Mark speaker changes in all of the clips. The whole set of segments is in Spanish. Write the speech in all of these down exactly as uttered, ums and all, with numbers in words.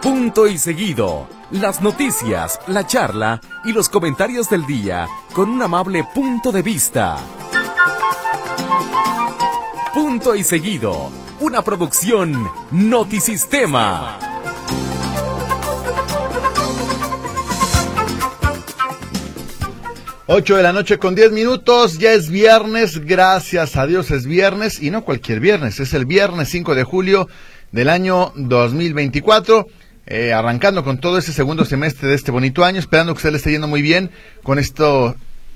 Speaker 1: Punto y seguido. Las noticias, la charla y los comentarios del día con un amable punto de vista. Punto y seguido. Una producción Notisistema.
Speaker 2: Ocho de la noche con diez minutos, ya es viernes, gracias a Dios es viernes, y no cualquier viernes, es el viernes cinco de julio del año dos mil veinticuatro, eh, arrancando con todo ese segundo semestre de este bonito año, esperando que se le esté yendo muy bien con esto,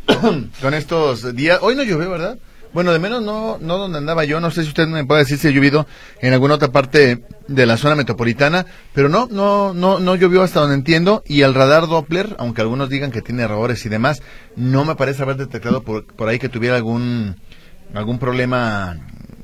Speaker 2: con estos días. Hoy no llovió, ¿verdad? Bueno, de menos no, no donde andaba yo, no sé si usted me puede decir si ha llovido en alguna otra parte de la zona metropolitana, pero no, no, no, no llovió hasta donde entiendo, y el radar Doppler, aunque algunos digan que tiene errores y demás, no me parece haber detectado por, por ahí que tuviera algún, algún problema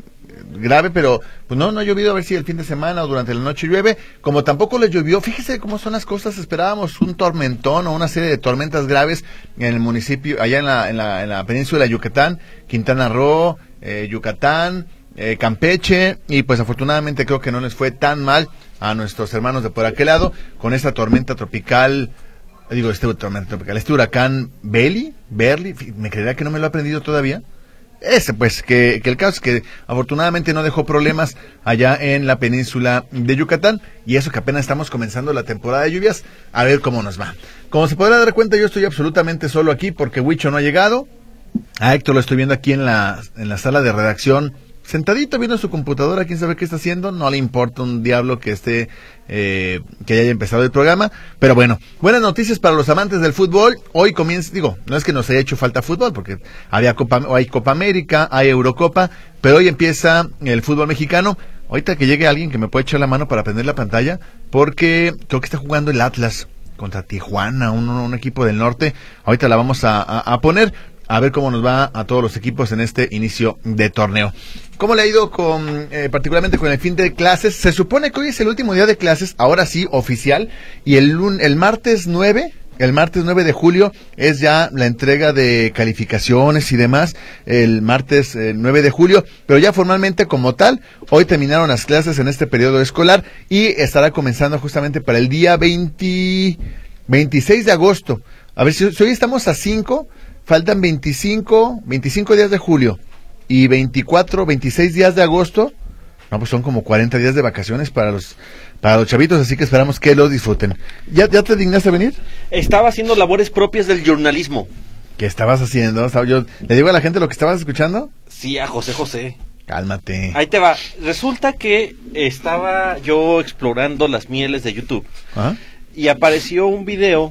Speaker 2: grave, pero pues no, no ha llovido, a ver si el fin de semana o durante la noche llueve, como tampoco le llovió, fíjese cómo son las cosas, esperábamos un tormentón o una serie de tormentas graves en el municipio, allá en la, en la, en la península de Yucatán, Quintana Roo, eh, Yucatán, eh, Campeche, y pues afortunadamente creo que no les fue tan mal a nuestros hermanos de por aquel lado, con esta tormenta tropical, digo, este tormenta tropical, este huracán Belly, Berly, me creerá que no me lo he aprendido todavía. Ese, pues, que, que el caso es que afortunadamente no dejó problemas allá en la península de Yucatán, y eso que apenas estamos comenzando la temporada de lluvias, a ver cómo nos va. Como se podrá dar cuenta, yo estoy absolutamente solo aquí porque Huicho no ha llegado. A Héctor lo estoy viendo aquí en la, en la sala de redacción, sentadito viendo su computadora, quién sabe qué está haciendo, no le importa un diablo que esté, eh, que haya empezado el programa, pero bueno, buenas noticias para los amantes del fútbol. Hoy comienza, digo, no es que nos haya hecho falta fútbol, porque había Copa, hay Copa América, hay Eurocopa, pero hoy empieza el fútbol mexicano. Ahorita que llegue alguien que me pueda echar la mano para prender la pantalla, porque creo que está jugando el Atlas contra Tijuana, un, un equipo del norte, ahorita la vamos a, a, a poner. A ver cómo nos va a todos los equipos en este inicio de torneo. ¿Cómo le ha ido con, eh, particularmente con el fin de clases? Se supone que hoy es el último día de clases, ahora sí, oficial, y el, lun- el martes nueve, el martes nueve de julio es ya la entrega de calificaciones y demás, el martes eh, nueve de julio, pero ya formalmente como tal, hoy terminaron las clases en este periodo escolar y estará comenzando justamente para el día veinte, veintiséis de agosto. A ver, si, si hoy estamos a cinco... Faltan veinticinco, veinticinco días de julio y veinticuatro, veintiséis días de agosto. No, pues son como cuarenta días de vacaciones para los para los chavitos, así que esperamos que los disfruten. ¿Ya, ya te dignaste a venir?
Speaker 3: Estaba haciendo labores propias del jornalismo.
Speaker 2: ¿Qué estabas haciendo? Yo le digo a la gente lo que estabas escuchando.
Speaker 3: Sí, a José José.
Speaker 2: Cálmate.
Speaker 3: Ahí te va. Resulta que estaba yo explorando las mieles de YouTube. ¿Ah? Y apareció un video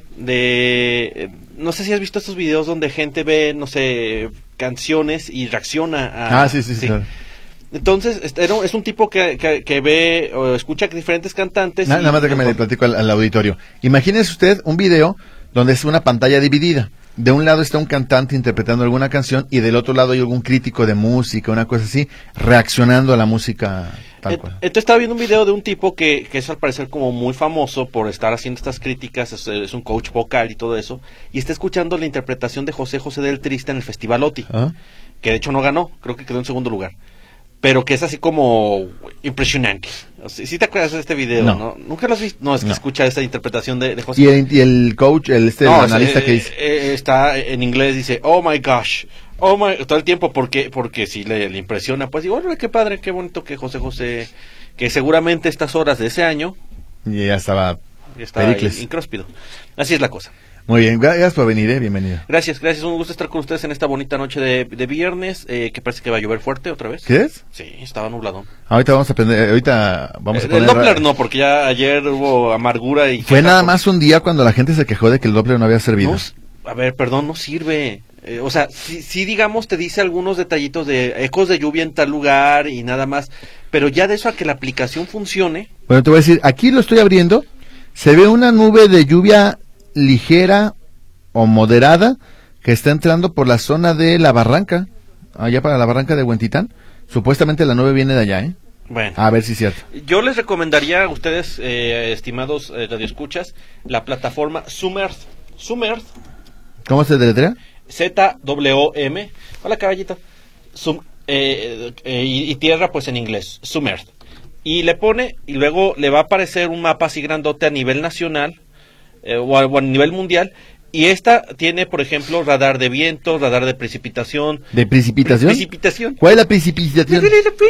Speaker 3: de... No sé si has visto estos videos donde gente ve, no sé, canciones y reacciona a...
Speaker 2: Ah, sí, sí, sí. sí. Claro.
Speaker 3: Entonces, es un tipo que, que, que ve o escucha diferentes cantantes...
Speaker 2: Nada,
Speaker 3: y,
Speaker 2: nada más de que me le platico al, al auditorio. Imagínese usted un video donde es una pantalla dividida. De un lado está un cantante interpretando alguna canción y del otro lado hay algún crítico de música, una cosa así, reaccionando a la música tal cual.
Speaker 3: Entonces estaba viendo un video de un tipo que, que es al parecer como muy famoso por estar haciendo estas críticas, es, es un coach vocal y todo eso, y está escuchando la interpretación de José José del Triste en el Festival OTI, ¿ah? Que de hecho no ganó, creo que quedó en segundo lugar. Pero que es así como impresionante. ¿Sí, sí te acuerdas de este video? No. ¿no? ¿Nunca lo has visto? No, es que no. Escucha esta interpretación de, de José.
Speaker 2: ¿Y el, y el coach, el, este,
Speaker 3: no,
Speaker 2: el analista
Speaker 3: eh,
Speaker 2: que dice?
Speaker 3: Eh, está en inglés, dice, oh my gosh, oh my, todo el tiempo, porque porque sí le, le impresiona. Pues digo, órale, qué padre, qué bonito que José José, que seguramente estas horas de ese año...
Speaker 2: Y ya estaba
Speaker 3: ya estaba incróspido. Así es la cosa.
Speaker 2: Muy bien, gracias por venir, eh, bienvenido.
Speaker 3: Gracias, gracias, un gusto estar con ustedes en esta bonita noche de, de viernes, eh, que parece que va a llover fuerte otra vez.
Speaker 2: ¿Qué es?
Speaker 3: Sí, estaba nubladón.
Speaker 2: Ahorita vamos a aprender, ahorita vamos
Speaker 3: eh,
Speaker 2: a poner...
Speaker 3: El Doppler no, porque ya ayer hubo amargura y...
Speaker 2: Fue nada más un día cuando la gente se quejó de que el Doppler no había servido.
Speaker 3: No, a ver, perdón, no sirve. Eh, o sea, sí, sí, digamos, te dice algunos detallitos de ecos de lluvia en tal lugar y nada más, pero ya de eso a que la aplicación funcione...
Speaker 2: Bueno, te voy a decir, aquí lo estoy abriendo, se ve una nube de lluvia ligera o moderada que está entrando por la zona de la barranca, allá para la barranca de Huentitán. Supuestamente la nube viene de allá, ¿eh?
Speaker 3: Bueno,
Speaker 2: a ver si es cierto.
Speaker 3: Yo les recomendaría a ustedes, eh, estimados eh, radioescuchas, la plataforma Sumearth. Sumearth.
Speaker 2: ¿Cómo se deletrea?
Speaker 3: Z W M. Hola, caballito. Sum, eh, eh, y, y tierra, pues en inglés. Sumearth. y le pone, y luego le va a aparecer un mapa así grandote a nivel nacional, eh, o, a, o a nivel mundial, y esta tiene, por ejemplo, radar de viento, radar de precipitación.
Speaker 2: ¿De precipitación?
Speaker 3: Precipitación.
Speaker 2: ¿Cuál es la precipitación?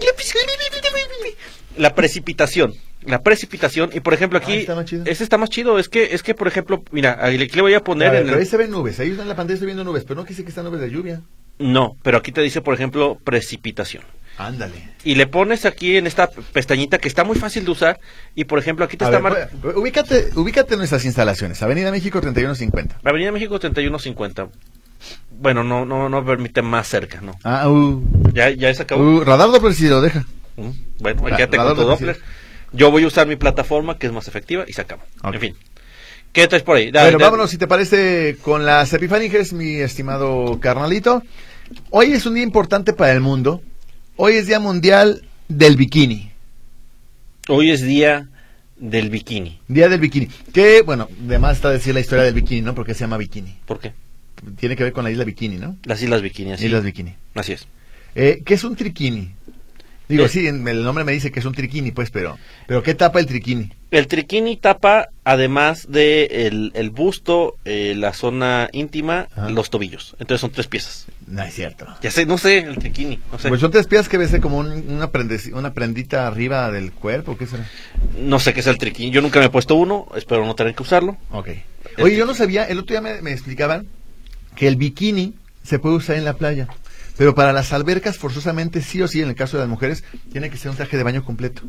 Speaker 3: La precipitación. La precipitación, y por ejemplo aquí,
Speaker 2: ah, está más chido.
Speaker 3: Este está más chido, es que, es que por ejemplo, mira, aquí le voy a poner...
Speaker 2: A ver,
Speaker 3: en
Speaker 2: pero
Speaker 3: el...
Speaker 2: ahí se ven nubes, ahí en la pantalla estoy viendo nubes, pero no quise que están nubes de lluvia.
Speaker 3: No, pero aquí te dice, por ejemplo, precipitación.
Speaker 2: Ándale.
Speaker 3: Y le pones aquí en esta pestañita que está muy fácil de usar, y por ejemplo aquí te
Speaker 2: a
Speaker 3: está...
Speaker 2: ver,
Speaker 3: mar...
Speaker 2: ubícate, ubícate en nuestras instalaciones, Avenida México treinta y uno cincuenta.
Speaker 3: Avenida México treinta y uno cincuenta. Bueno, no no no permite más cerca, ¿no?
Speaker 2: Ah, uh.
Speaker 3: Ya, ya se acabó.
Speaker 2: Uh, radar Doppler si lo deja.
Speaker 3: Mm, bueno, ahí
Speaker 2: Ra-
Speaker 3: quédate con tu Doppler. Sí. Yo voy a usar mi plataforma, que es más efectiva, y se acabó. Okay. En fin. ¿Qué traes por ahí? Dale,
Speaker 2: bueno,
Speaker 3: dale.
Speaker 2: vámonos, si te parece, con las Epifániges, mi estimado carnalito. Hoy es un día importante para el mundo. Hoy es Día Mundial del Bikini.
Speaker 3: Hoy es Día del Bikini.
Speaker 2: Día del Bikini. Que, bueno, además está decir la historia del bikini, ¿no? Porque se llama Bikini.
Speaker 3: ¿Por qué?
Speaker 2: Tiene que ver con la isla Bikini, ¿no?
Speaker 3: Las Islas Bikini, así.
Speaker 2: Islas Bikini.
Speaker 3: Así es.
Speaker 2: Eh, ¿Qué es un triquini? Digo,
Speaker 3: Eh.
Speaker 2: sí, el nombre me dice que es un triquini, pues, pero pero ¿qué tapa el triquini?
Speaker 3: El triquini tapa, además de el, el busto, eh, la zona íntima,
Speaker 2: Ajá.
Speaker 3: los tobillos. Entonces son tres piezas.
Speaker 2: No es cierto.
Speaker 3: Ya sé, no sé, el triquini, no sé.
Speaker 2: Pues son tres piezas que ves como un- una, prendeci- una prendita arriba del cuerpo, ¿qué será?
Speaker 3: No sé qué es el triquini. Yo nunca me he puesto uno, espero no tener que usarlo.
Speaker 2: Ok. Oye, yo no sabía, el otro día me, me explicaban que el bikini se puede usar en la playa, pero para las albercas forzosamente sí o sí, en el caso de las mujeres, tiene que ser un traje de baño completo.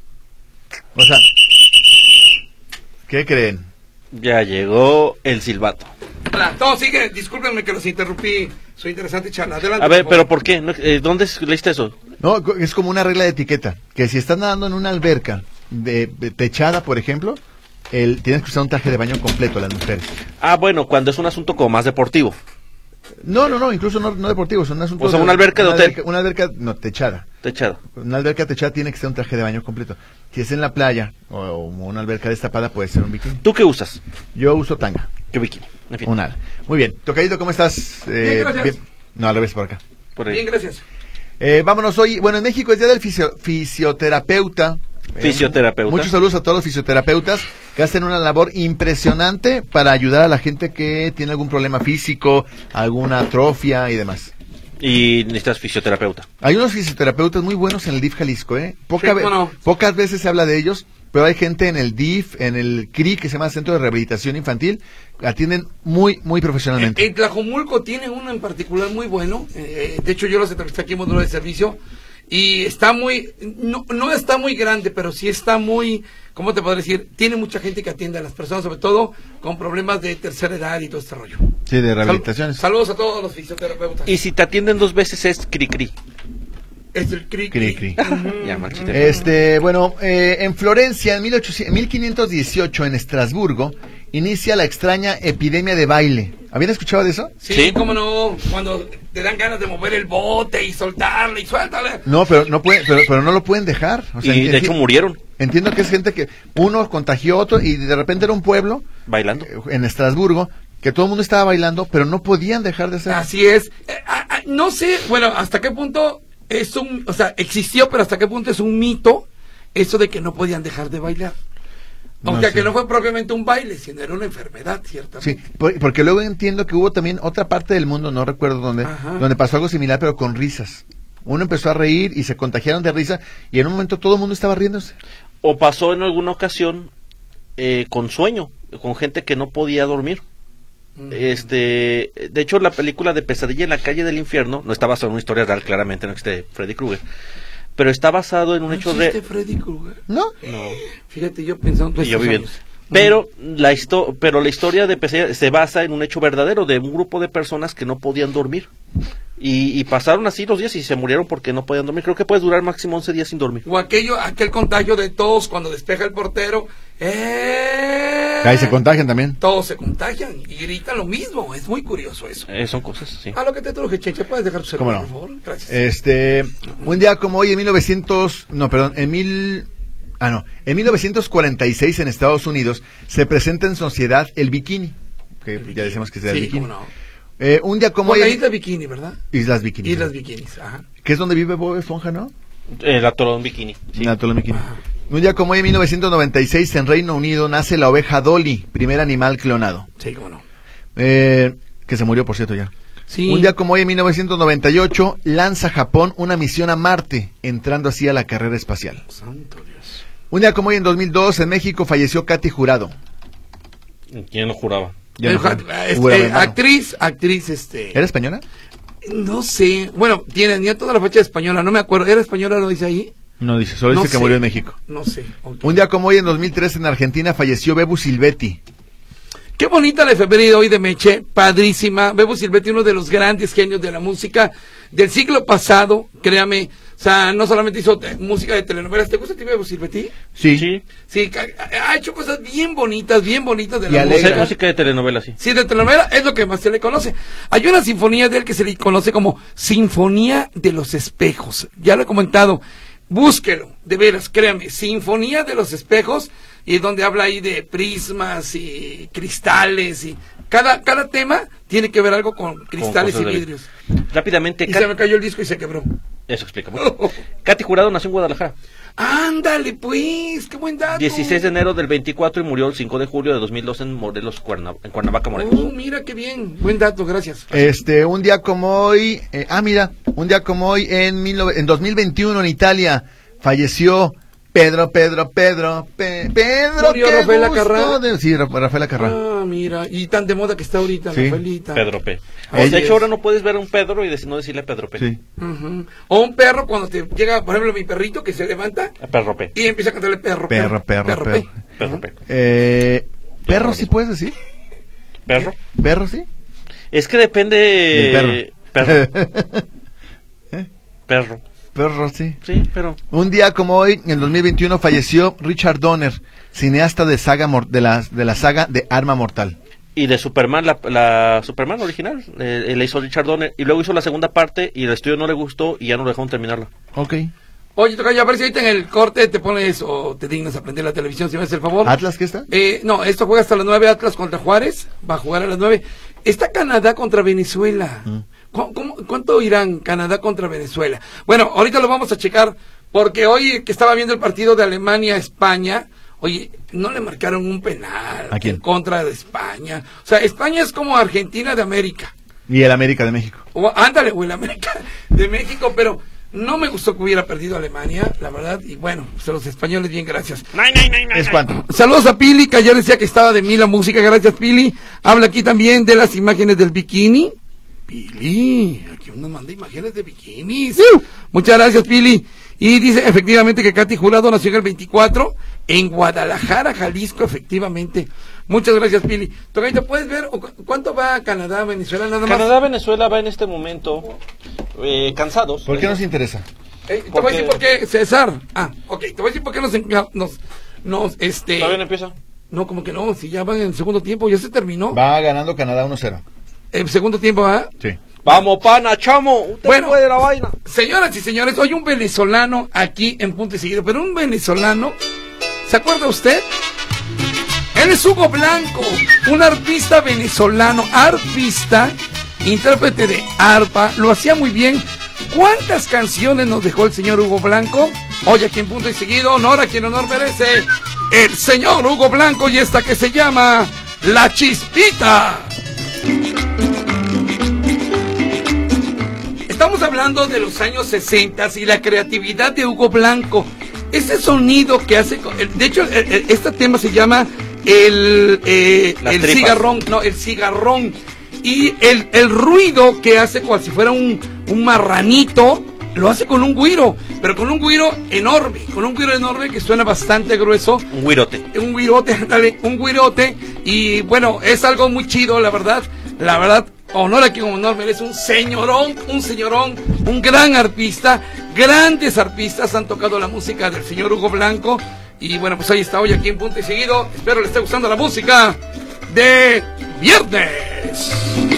Speaker 2: O sea, ¿qué creen?
Speaker 3: Ya llegó el silbato.
Speaker 4: Hola, no, sigue, discúlpenme que los interrumpí, soy interesante charla. Adelante.
Speaker 3: A ver,
Speaker 4: por
Speaker 3: pero
Speaker 4: favor.
Speaker 3: ¿por qué? No, eh, ¿Dónde leíste eso?
Speaker 2: No, co- es como una regla de etiqueta, que si estás nadando en una alberca de, de techada, por ejemplo, el, tienes que usar un traje de baño completo las mujeres.
Speaker 3: Ah, bueno, cuando es un asunto como más deportivo.
Speaker 2: No, no, no, incluso no, no deportivo, son asuntos
Speaker 3: O sea, una alberca de
Speaker 2: una
Speaker 3: hotel.
Speaker 2: alberca- una alberca, no, techada.
Speaker 3: Techado.
Speaker 2: Una alberca techada tiene que ser un traje de baño completo. Si es en la playa o, o una alberca destapada, puede ser un bikini.
Speaker 3: ¿Tú qué usas?
Speaker 2: Yo uso tanga,
Speaker 3: ¿Qué bikini? En fin,
Speaker 2: un ala. Muy bien, Tocadito, ¿cómo estás?
Speaker 4: Bien, gracias.
Speaker 2: No, al revés, por acá.
Speaker 3: por ahí.
Speaker 4: Bien, gracias.
Speaker 2: Eh, vámonos hoy, bueno, en México es Día del fisio- Fisioterapeuta. Eh,
Speaker 3: Fisioterapeuta.
Speaker 2: muchos saludos a todos los fisioterapeutas que hacen una labor impresionante para ayudar a la gente que tiene algún problema físico, alguna atrofia y demás.
Speaker 3: Y necesitas fisioterapeuta.
Speaker 2: Hay unos fisioterapeutas muy buenos en el D I F Jalisco, ¿eh? Poca
Speaker 4: Sí,
Speaker 2: ve-
Speaker 4: cómo no.
Speaker 2: Pocas veces se habla de ellos, pero hay gente en el D I F, en el C R I, que se llama Centro de Rehabilitación Infantil, atienden muy, muy profesionalmente.
Speaker 4: En Tlajomulco tiene uno en particular muy bueno, eh, de hecho yo los entrevisté aquí en módulo de servicio, y está muy, no, no está muy grande, pero sí está muy, ¿cómo te puedo decir? Tiene mucha gente que atiende a las personas, sobre todo con problemas de tercera edad y todo este rollo.
Speaker 2: Sí, de
Speaker 4: Sal-
Speaker 2: rehabilitaciones.
Speaker 4: saludos a todos los fisioterapeutas.
Speaker 3: Y si te atienden dos veces es cri-cri.
Speaker 4: Es el cri
Speaker 2: Cri, cri.
Speaker 3: Ya, mal chiste.
Speaker 2: Este, bueno, eh, en Florencia, en mil ochocientos, mil quinientos dieciocho, en Estrasburgo, inicia la extraña epidemia de baile. ¿Habían escuchado de eso?
Speaker 4: Sí,
Speaker 3: Sí.
Speaker 4: cómo no, cuando te dan ganas de mover el bote y soltarle y suéltale.
Speaker 2: No, pero no pueden, pero, pero no lo pueden dejar. O sea,
Speaker 3: Y de
Speaker 2: enti-
Speaker 3: hecho murieron
Speaker 2: entiendo que es gente que uno contagió a otro y de repente era un pueblo
Speaker 3: bailando.
Speaker 2: eh, en Estrasburgo que todo el mundo estaba bailando, pero no podían dejar de hacerlo.
Speaker 4: Así es. Eh, ah, ah, no sé, bueno, hasta qué punto es un, o sea, existió, pero hasta qué punto es un mito eso de que no podían dejar de bailar.
Speaker 2: No
Speaker 4: O sea,
Speaker 2: sé.
Speaker 4: que no fue propiamente un baile, sino era una enfermedad,
Speaker 2: Sí,
Speaker 4: ciertamente.
Speaker 2: por- porque luego entiendo que hubo también otra parte del mundo, no recuerdo dónde,
Speaker 4: Ajá.
Speaker 2: donde pasó algo similar, pero con risas. Uno empezó a reír y se contagiaron de risa y en un momento todo el mundo estaba riéndose.
Speaker 3: O pasó en alguna ocasión eh, con sueño, con gente que no podía dormir.
Speaker 4: Mm.
Speaker 3: Este, de hecho, la película de Pesadilla en la calle del infierno no está basada en una historia real, claramente, no existe Freddy Krueger, pero está basado en un
Speaker 4: ¿No
Speaker 3: hecho
Speaker 4: existe
Speaker 3: real.
Speaker 4: Freddy Krueger?
Speaker 2: ¿No?
Speaker 3: No.
Speaker 4: Fíjate, yo pensando
Speaker 3: Y yo
Speaker 4: estos
Speaker 3: viviendo.
Speaker 4: años.
Speaker 3: Pero la histo pero la historia de Pesadilla se basa en un hecho verdadero de un grupo de personas que no podían dormir. Y, y pasaron así los días y se murieron porque no podían dormir. Creo que puedes durar máximo once días sin dormir.
Speaker 4: O aquello, aquel contagio de todos cuando despeja el portero. ¡Eh!
Speaker 2: Ahí se contagian también.
Speaker 4: Todos se contagian y gritan lo mismo. Es muy curioso eso.
Speaker 3: Eh, son cosas, sí.
Speaker 4: A lo que te truje, Cheche, ¿puedes dejar tu
Speaker 2: ¿Cómo
Speaker 4: celular,
Speaker 2: no?
Speaker 4: por favor? Gracias.
Speaker 2: Este, un día como hoy en mil novecientos, no, perdón, en mil, ah no, en mil novecientos cuarenta y seis en Estados Unidos se presenta en sociedad el bikini, que ya decimos que es el
Speaker 4: sí,
Speaker 2: bikini.
Speaker 4: cómo no.
Speaker 2: Eh, un día como
Speaker 4: Como
Speaker 2: hoy
Speaker 4: la
Speaker 2: en-
Speaker 4: isla Bikini, ¿verdad?
Speaker 2: Islas Bikini,
Speaker 4: Islas Bikinis, ajá.
Speaker 2: que es donde vive Bob Esponja, ¿no?
Speaker 3: El atolón bikini. Sí.
Speaker 2: El atolón bikini. Un día como hoy, en mil novecientos noventa y seis, en Reino Unido, nace la oveja Dolly, primer animal clonado.
Speaker 4: Sí, cómo no.
Speaker 2: Eh, que se murió, por cierto, ya.
Speaker 4: Sí.
Speaker 2: Un día como hoy, en mil novecientos noventa y ocho, lanza Japón una misión a Marte, entrando así a la carrera espacial.
Speaker 4: Santo Dios.
Speaker 2: Un día como hoy, en dos mil dos, en México, falleció Katy Jurado.
Speaker 3: ¿Quién lo juraba?
Speaker 2: Ya no,
Speaker 4: este, eh, actriz, actriz, este...
Speaker 2: ¿Era española?
Speaker 4: No sé. Bueno, tiene ni toda la fecha española, no me acuerdo. ¿Era española, lo dice ahí?
Speaker 2: No dice, solo
Speaker 4: No
Speaker 2: dice que
Speaker 4: sé.
Speaker 2: murió en México.
Speaker 4: No sé. Okay.
Speaker 2: Un día como hoy, en dos mil tres, en Argentina, falleció Bebu Silvetti.
Speaker 4: Qué bonita la efeméride hoy de Meche, padrísima. Bebu Silvetti, uno de los grandes genios de la música del siglo pasado, créame. O sea, no solamente hizo te- música de telenovelas. ¿Te gusta a ti, Bebu Silvetti?
Speaker 2: Sí.
Speaker 3: Sí.
Speaker 4: Sí, ca- ha hecho cosas bien bonitas, bien bonitas de
Speaker 2: Y
Speaker 4: la
Speaker 2: alegra.
Speaker 4: música.
Speaker 3: Música de telenovela, sí.
Speaker 4: Sí, de telenovela es lo que más se le conoce. Hay una sinfonía de él que se le conoce como Sinfonía de los Espejos. Ya lo he comentado. Búsquelo, de veras, créame. Sinfonía de los Espejos, y donde habla ahí de prismas y cristales y cada cada tema tiene que ver algo con cristales y
Speaker 3: cosas de-
Speaker 4: vidrios.
Speaker 3: Rápidamente,
Speaker 4: Y
Speaker 3: Kat-
Speaker 4: se me cayó el disco y se quebró.
Speaker 3: eso explica mucho. Katy Jurado nació en Guadalajara.
Speaker 4: Ándale, pues, qué buen dato.
Speaker 3: dieciséis de enero del veinticuatro y murió el cinco de julio de dos mil dos en Morelos, Cuerna- en Cuernavaca, Morelos.
Speaker 4: Oh, mira qué bien, buen dato, gracias.
Speaker 2: Este, un día como hoy, eh, ah, mira, un día como hoy, en, mil nove- en dos mil veintiuno, en Italia, falleció Pedro, Pedro, Pedro, Pe- Pedro,
Speaker 4: ¿Murió
Speaker 2: qué
Speaker 4: Rafael
Speaker 2: gusto
Speaker 4: Acarrá?
Speaker 2: de- Sí, Ra- Rafael Acarrá.
Speaker 4: Ah, mira, y tan de moda que está ahorita,
Speaker 2: Sí.
Speaker 4: Rafaelita.
Speaker 3: Pedro P.
Speaker 4: Así
Speaker 3: O, de
Speaker 4: es.
Speaker 3: hecho, ahora no puedes ver a un Pedro y dec- no decirle Pedro P.
Speaker 2: Sí.
Speaker 4: Ujú. O un perro cuando te llega, por ejemplo, mi perrito que se levanta
Speaker 3: A Pedro P.
Speaker 4: y empieza a cantarle perro,
Speaker 2: Perro, perro, perro.
Speaker 4: pe.
Speaker 3: Pedro P.
Speaker 2: Eh, ¿Perro sí puedes decir?
Speaker 3: Perro.
Speaker 2: ¿Perro sí?
Speaker 3: Es que depende.
Speaker 2: Del
Speaker 3: Perro.
Speaker 2: ¿Eh?
Speaker 3: Perro.
Speaker 2: Perro sí.
Speaker 3: Sí, pero.
Speaker 2: Un día como hoy, en el dos mil veintiuno, falleció Richard Donner, cineasta de saga mor- de la, de la saga de Arma Mortal.
Speaker 3: Y de Superman, la, la Superman original, eh, le hizo Richard Donner. Y luego hizo la segunda parte y el estudio no le gustó y ya no lo dejaron terminarla.
Speaker 2: Ok.
Speaker 4: Oye, Tocayo, a ver si ahorita en el corte te pones o te dignas a prender la televisión, si me haces el favor.
Speaker 2: ¿Atlas qué está?
Speaker 4: Eh, no, esto juega hasta las nueve, Atlas contra Juárez, va a jugar a las nueve. Está Canadá contra Venezuela.
Speaker 2: Mm.
Speaker 4: ¿Cu- cómo- ¿Cuánto irán Canadá contra Venezuela? Bueno, ahorita lo vamos a checar, porque hoy que estaba viendo el partido de Alemania-España, oye, no le marcaron un penal
Speaker 2: ¿A quién?
Speaker 4: en contra de España. O sea, España es como Argentina de América.
Speaker 2: Y el América de México.
Speaker 4: O, ándale, o el América de México, pero no me gustó que hubiera perdido Alemania, la verdad, y bueno, pues a los españoles bien, gracias.
Speaker 2: ¿Es cuánto?
Speaker 4: Saludos a Pili, que ayer decía que estaba de mí la música, gracias Pili. Habla aquí también de las imágenes del bikini. Pili, aquí uno manda imágenes de bikinis. Muchas gracias Pili. Y dice efectivamente que Katy Jurado nació en el veinticuatro en Guadalajara, Jalisco, efectivamente. Muchas gracias Pili. Tocayo, ¿puedes ver o cu- cuánto va a Canadá, Venezuela nada más?
Speaker 3: Canadá, Venezuela va en este momento eh, cansados.
Speaker 2: ¿Por qué nos interesa?
Speaker 4: Eh, te
Speaker 3: ¿Por
Speaker 4: voy a decir
Speaker 3: qué?
Speaker 4: por qué, César. Ah, ok, te voy a decir por qué nos, enga- nos, nos, este...
Speaker 3: Todavía no empieza.
Speaker 4: No, como que no, si ya van en el segundo tiempo, ya se terminó.
Speaker 2: Va ganando Canadá uno cero.
Speaker 4: El segundo tiempo, ¿ah?
Speaker 2: Sí.
Speaker 3: Vamos, pana, chamo. Usted
Speaker 4: Bueno.
Speaker 3: puede la vaina.
Speaker 4: Señoras y señores, hoy un venezolano aquí en Punto y Seguido, pero un venezolano, ¿se acuerda usted? Él es Hugo Blanco, un arpista venezolano, arpista, intérprete de arpa, lo hacía muy bien. ¿Cuántas canciones nos dejó el señor Hugo Blanco? Hoy aquí en Punto y Seguido, honor a quien honor merece, el señor Hugo Blanco, y esta que se llama La Chispita. Estamos hablando de los años sesenta y la creatividad de Hugo Blanco. Ese sonido que hace... con- el- De hecho, el- el- este tema se llama el, eh,
Speaker 3: Las
Speaker 4: el
Speaker 3: tripas.
Speaker 4: cigarrón. No, el cigarrón. Y el, el ruido que hace cual si fuera un, un marranito, lo hace con un güiro. Pero con un güiro enorme. Con un güiro enorme que suena bastante grueso.
Speaker 3: Un güirote.
Speaker 4: Un güirote, dale, un güirote. Y bueno, es algo muy chido, la verdad. La verdad, honor aquí como honor merece un señorón, un señorón, un gran arpista. Grandes arpistas han tocado la música del señor Hugo Blanco. Y bueno, pues ahí está hoy aquí en Punto y Seguido. Espero le esté gustando la música de viernes.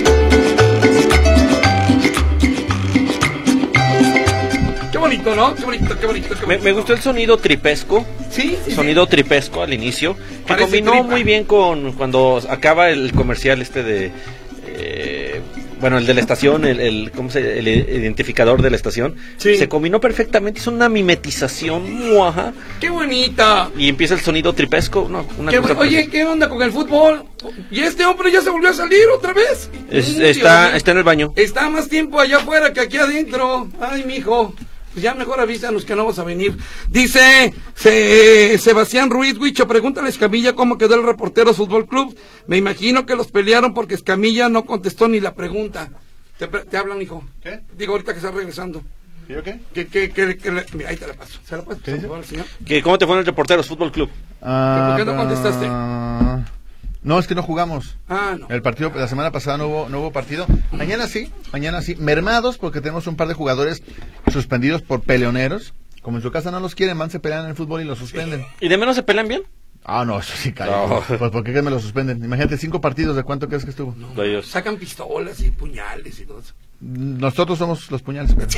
Speaker 4: Qué bonito, ¿no? Qué bonito, qué bonito, qué bonito.
Speaker 3: Me, me gustó el sonido tripesco.
Speaker 4: Sí, sí,
Speaker 3: Sonido tripesco al inicio. Que
Speaker 4: Parece
Speaker 3: combinó
Speaker 4: tripa.
Speaker 3: muy bien con cuando acaba el comercial este de. eh, bueno, el de la estación, el, el ¿cómo se el identificador de la estación,
Speaker 4: sí.
Speaker 3: se combinó perfectamente, hizo una mimetización, muaja.
Speaker 4: ¡Qué bonita!
Speaker 3: Y empieza el sonido tripesco, no, una
Speaker 4: ¿Qué,
Speaker 3: cosa
Speaker 4: oye, ¿qué onda con el fútbol? ¿Y este hombre ya se volvió a salir otra vez?
Speaker 3: Es,
Speaker 4: Uy,
Speaker 3: está, está en el baño.
Speaker 4: Está más tiempo allá afuera que aquí adentro. Ay, mijo. Pues ya mejor avísanos que no vamos a venir. Dice se, Sebastián Ruiz Huicho, pregúntale a Escamilla cómo quedó el Reporteros Fútbol Club. Me imagino que los pelearon porque Escamilla no contestó ni la pregunta. Te, te hablan, hijo.
Speaker 2: ¿Qué?
Speaker 4: Digo, ahorita que está regresando.
Speaker 2: ¿Y yo qué?
Speaker 4: Que, que, que, que le- mira, ahí te la paso. ¿Se la paso?
Speaker 2: ¿Qué dice?
Speaker 4: Por favor, señor.
Speaker 3: ¿Qué, ¿Cómo te fue en el Reporteros Fútbol Club?
Speaker 2: Ah,
Speaker 4: ¿Por qué no contestaste?
Speaker 2: ah, no, es que no jugamos.
Speaker 4: Ah, no.
Speaker 2: El partido, la semana pasada no hubo, no hubo partido. Mañana sí, mañana sí. Mermados porque tenemos un par de jugadores suspendidos por peleoneros. Como en su casa no los quieren, van, se pelean en el fútbol y los suspenden.
Speaker 3: ¿Y de menos se pelean bien?
Speaker 2: Ah, no, eso sí cae.
Speaker 3: No.
Speaker 2: Pues ¿por qué me lo suspenden? Imagínate, cinco partidos, ¿de cuánto crees que estuvo?
Speaker 3: De ellos.
Speaker 4: Sacan pistolas y puñales y todo eso.
Speaker 2: Nosotros somos los puñales. Pero...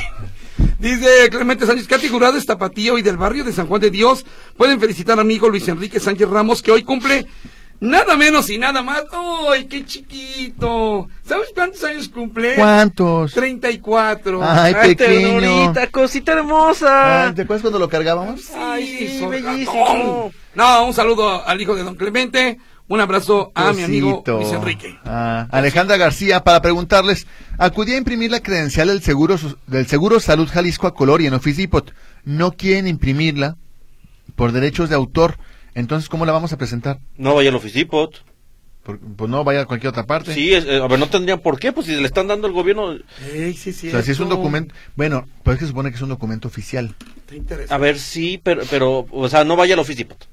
Speaker 4: Dice Clemente Sánchez, Katy Jurado es tapatío y del barrio de San Juan de Dios. Pueden felicitar a amigo Luis Enrique Sánchez Ramos, que hoy cumple nada menos y nada más. ¡Ay, qué chiquito! ¿Sabes cuántos años cumple?
Speaker 2: ¿Cuántos?
Speaker 4: treinta y cuatro.
Speaker 2: Ay,
Speaker 3: Ay,
Speaker 2: pequeño.
Speaker 3: ternurita, cosita hermosa.
Speaker 2: Ay, ¿te acuerdas cuando lo cargábamos?
Speaker 4: Ay,
Speaker 3: Sí,
Speaker 4: son
Speaker 3: bellísimo.
Speaker 4: gatón. No, un saludo al hijo de don Clemente. Un abrazo a mi amigo
Speaker 2: Cosito.
Speaker 4: Luis Enrique.
Speaker 2: Ah, Alejandra García, para preguntarles, acudí a imprimir la credencial del Seguro, del Seguro Salud Jalisco a color y en Office Depot. No quieren imprimirla por derechos de autor. Entonces, ¿cómo la vamos a presentar?
Speaker 3: No vaya al Office Depot.
Speaker 2: Por- pues no, vaya a cualquier otra parte.
Speaker 3: Sí, es, eh, a ver, no tendrían por qué, pues si le están dando el gobierno.
Speaker 4: Ey, sí, sí.
Speaker 2: O sea, si es un documento... Bueno, pues es que se supone que es un documento oficial.
Speaker 4: Te interesa.
Speaker 3: A ver, sí, pero, pero, o sea, no vaya al Office Depot.